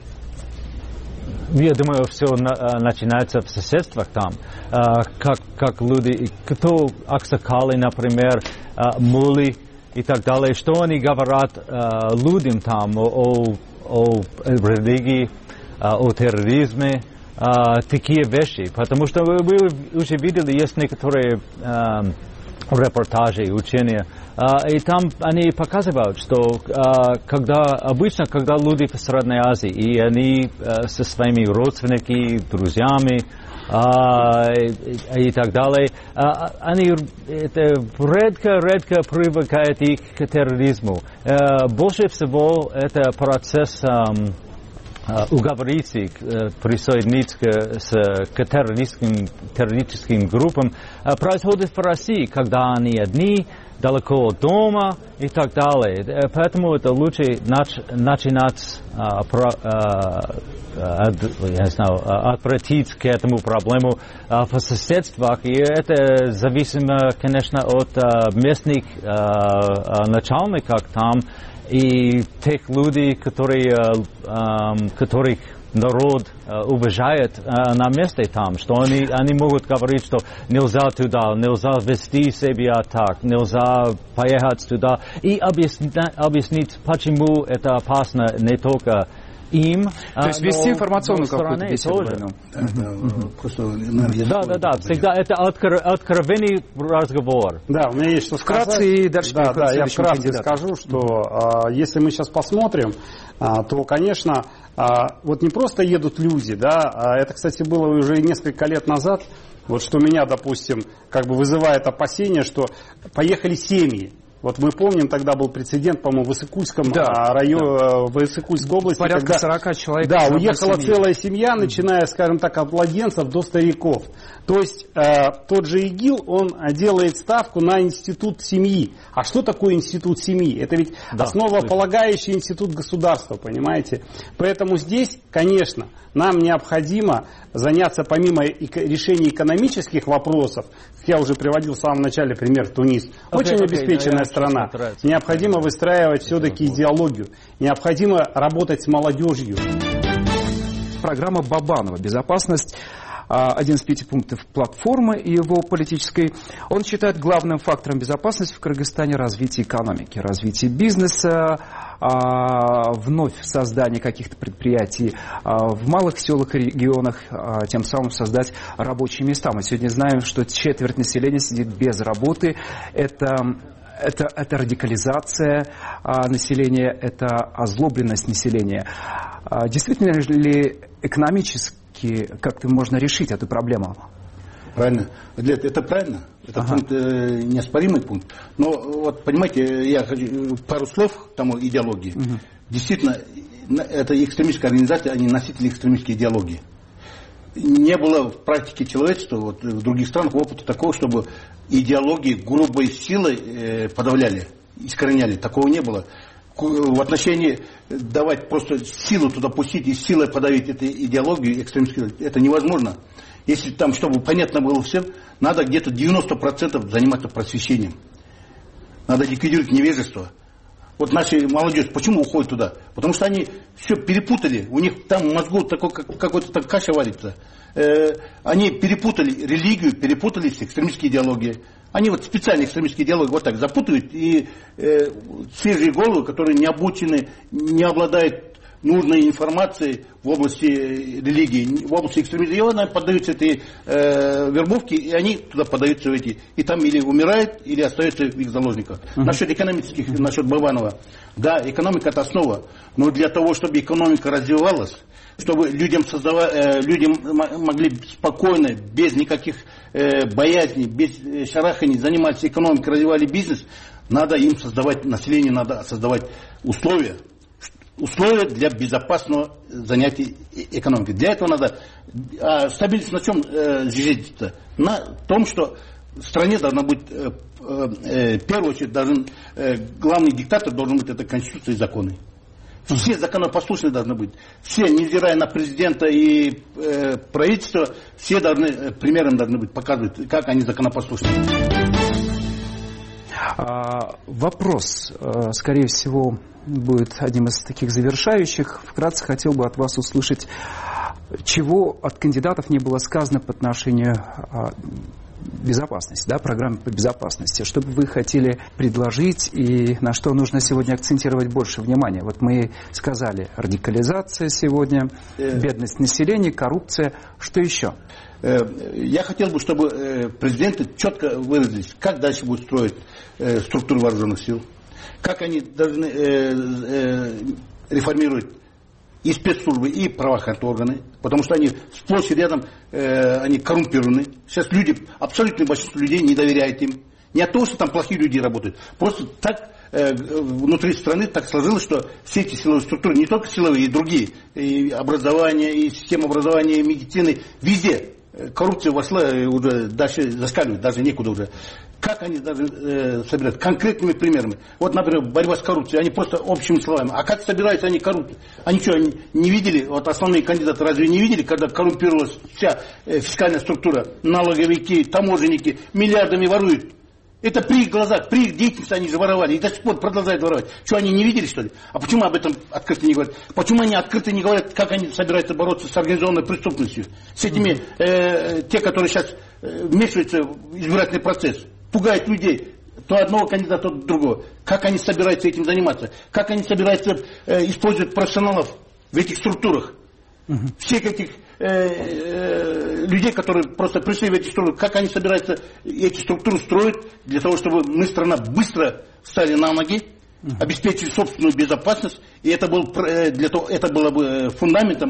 Я думаю, все на, начинается в соседствах там. А, как, как люди, кто аксакалы, например, а, мули и так далее, что они говорят а, людям там о, о религии, а, о терроризме, а, такие вещи. Потому что вы, вы уже видели, есть некоторые а, репортажи, учения, а, и там они показывают, что а, когда, обычно, когда люди в Средней Азии, и они а, со своими родственниками, друзьями а, и, и так далее, а, они редко-редко привыкают их к терроризму. А, больше всего это процесс а, уговорить их присоединиться к, к террористическим, террористическим группам происходит в России, когда они одни, далеко от дома и так далее. Поэтому это лучше нач, начинать а, про, а, от, я знаю, отвратить к этому проблему а, в соседствах. И это зависимо, конечно, от а, местных а, начальников там, и тех людей, которые, э, которых народ э, уважает э, на месте там, что они, они могут говорить, что нельзя туда, нельзя вести себя так, нельзя поехать туда, и объяснить, объяснить, почему это опасно не только им, то есть вести информационную какую-то беседу. Да, да, да, всегда это откровенный разговор. Да, у меня есть что сказать. Вкратце и дальше да, да, я вкратце кандидату. скажу, что а, если мы сейчас посмотрим, а, то, конечно, а, вот не просто едут люди, да, а это, кстати, было уже несколько лет назад, вот что меня, допустим, как бы вызывает опасение, что поехали семьи. Вот мы помним, тогда был прецедент, по-моему, в Иссык-Кульском да, районе, да. в Иссык-Кульской области. Порядка когда, сорока человек. Да, уехала семьи. Целая семья, начиная, скажем так, от младенцев до стариков. То есть э, тот же ИГИЛ, он делает ставку на институт семьи. А что такое институт семьи? Это ведь да, основополагающий институт государства, понимаете? Поэтому здесь, конечно, нам необходимо заняться, помимо решения экономических вопросов, как я уже приводил в самом начале пример Тунис, okay, очень okay, обеспеченная okay, страна, необходимо выстраивать все-таки идеологию, необходимо работать с молодежью. Программа Бабанова «Безопасность». Один из пяти пунктов платформы его политической. Он считает главным фактором безопасности в Кыргызстане развитие экономики, развитие бизнеса, вновь создание каких-то предприятий в малых селах и регионах, тем самым создать рабочие места. Мы сегодня знаем, что четверть населения сидит без работы. Это Это, это радикализация а, населения, это озлобленность населения. А, действительно ли экономически как-то можно решить эту проблему? Правильно. Это правильно. Это ага. пункт, э, неоспоримый пункт. Но вот, понимаете, я хочу пару слов к тому идеологии. Угу. Действительно, это экстремистская организация, они носители экстремистской идеологии. Не было в практике человечества, вот, в других странах опыта такого, чтобы идеологии грубой силой э, подавляли, искореняли. Такого не было. В отношении давать просто силу туда пустить и силой подавить эту идеологию экстремистскую, это невозможно. Если там, чтобы понятно было всем, надо где-то девяносто процентов заниматься просвещением. Надо ликвидировать невежество. Вот наша молодежь, почему уходит туда? Потому что они все перепутали. У них там в мозгу такой, какой-то там каша варится. Э, они перепутали религию, перепутали экстремистские идеологии. Они вот специально экстремистские идеологии вот так запутывают. И э, свежие головы, которые не обучены, не обладают нужной информацией в области религии, в области экстремизма, и они поддаются этой э, вербовке, и они туда поддаются в эти. И там или умирают, или остаются в их заложниках. Uh-huh. Насчет экономических, насчет Бабанова. Да, экономика это основа. Но для того, чтобы экономика развивалась, чтобы людям, создава, э, людям могли спокойно, без никаких э, боязней, без шараханий заниматься экономикой, развивали бизнес, надо им создавать, населению надо создавать условия, условия для безопасного занятия экономикой. Для этого надо а стабильность на чем э, зиждется? На том, что в стране должна быть, э, э, в первую очередь, должен, э, главный диктатор должен быть это Конституция и законы. Все законопослушные должны быть. Все, невзирая на президента и э, правительство, все должны, э, примером должны быть, показывать, как они законопослушны. А, вопрос, э, скорее всего, будет одним из таких завершающих. Вкратце хотел бы от вас услышать, чего от кандидатов не было сказано по отношению а, безопасности, да, программы по безопасности. Что бы вы хотели предложить и на что нужно сегодня акцентировать больше внимания? Вот мы сказали, радикализация сегодня, бедность населения, коррупция. Что еще? Я хотел бы, чтобы президенты четко выразились, как дальше будет строить структуру вооруженных сил, как они должны э, э, реформировать и спецслужбы, и правоохранительные органы, потому что они сплошь и рядом э, они коррумпированы. Сейчас люди, абсолютное большинство людей не доверяют им. Не от того, что там плохие люди работают. Просто так э, внутри страны так сложилось, что все эти силовые структуры, не только силовые, и другие, и образование, и система образования, и медицины, везде коррупция вошла, уже дальше зашкаливает, даже некуда уже. Как они даже э, собирают? Конкретными примерами. Вот, например, борьба с коррупцией, они просто общими словами. А как собираются они коррупцию? Они что, они не видели, вот основные кандидаты разве не видели, когда коррумпировалась вся э, фискальная структура, налоговики, таможенники, миллиардами воруют? Это при их глазах, при их деятельности они же воровали и до сих пор продолжают воровать. Что, они не видели, что ли? А почему об этом открыто не говорят? Почему они открыто не говорят, как они собираются бороться с организованной преступностью? С этими, э, те, которые сейчас э, вмешиваются в избирательный процесс, пугают людей, то одного кандидата, то другого. Как они собираются этим заниматься? Как они собираются э, использовать профессионалов в этих структурах? Угу. Всех этих э, э, людей, которые просто пришли в эти структуры, как они собираются эти структуры строить для того, чтобы мы, страна, быстро встали на ноги, угу. обеспечили собственную безопасность, и это, был, э, для того, это было бы фундаментом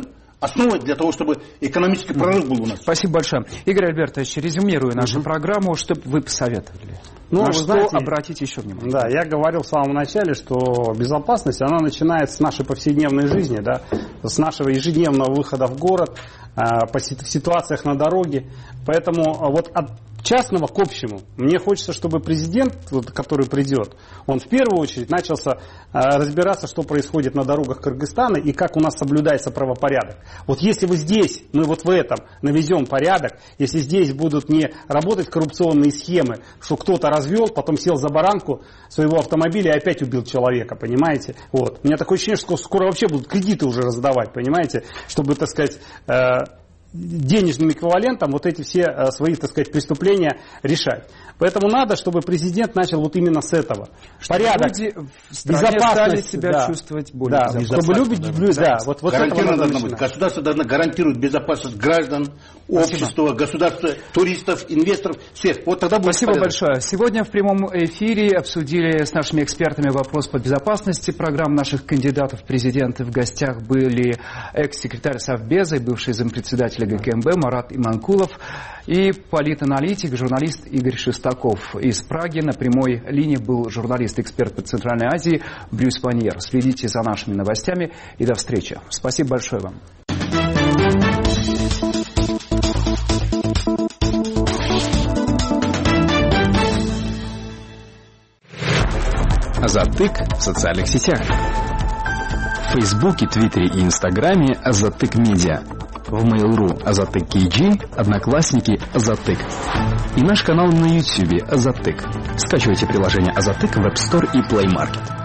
основой для того, чтобы экономический прорыв был у нас. Спасибо большое. Игорь Альбертович, резюмируя нашу угу. программу, что бы вы посоветовали? Ну, На вы что знаете, обратите еще внимание? Да, я говорил в самом начале, что безопасность, она начинается с нашей повседневной жизни, да, с нашего ежедневного выхода в город, в ситуациях на дороге. Поэтому вот от частного к общему. Мне хочется, чтобы президент, вот, который придет, он в первую очередь начался а, разбираться, что происходит на дорогах Кыргызстана и как у нас соблюдается правопорядок. Вот если вы здесь, мы вот в этом наведем порядок, если здесь будут не работать коррупционные схемы, что кто-то развел, потом сел за баранку своего автомобиля и опять убил человека, понимаете? Вот. У меня такое ощущение, что скоро вообще будут кредиты уже раздавать, понимаете? Чтобы, так сказать, э, денежным эквивалентом вот эти все э, свои, так сказать, преступления решать. Поэтому надо, чтобы президент начал вот именно с этого. Чтобы порядок, люди в стране стали себя да, чувствовать более да, безопасно. Чтобы любить, да, да, да, вот, вот гарантировано должно быть. Государство должно гарантировать безопасность граждан, общества, Спасибо. государства, туристов, инвесторов, всех. Вот тогда будет Спасибо порядок. большое. Сегодня в прямом эфире обсудили с нашими экспертами вопрос по безопасности программ наших кандидатов в президенты. В гостях были экс-секретарь Совбеза и бывший зампредседателя ГКМБ Марат Иманкулов и политаналитик, журналист Игорь Шестаков. Из Праги на прямой линии был журналист-эксперт по Центральной Азии Брюс Ваньер. Следите за нашими новостями и до встречи. Спасибо большое вам. Азаттык в социальных сетях. В Фейсбуке, Твиттере и Инстаграме Азаттык Медиа. В Mail.ru Азаттык Кей-Джи, Одноклассники Азаттык. И наш канал на Ютьюбе Азаттык. Скачивайте приложение Азаттык в App Store и Play Market.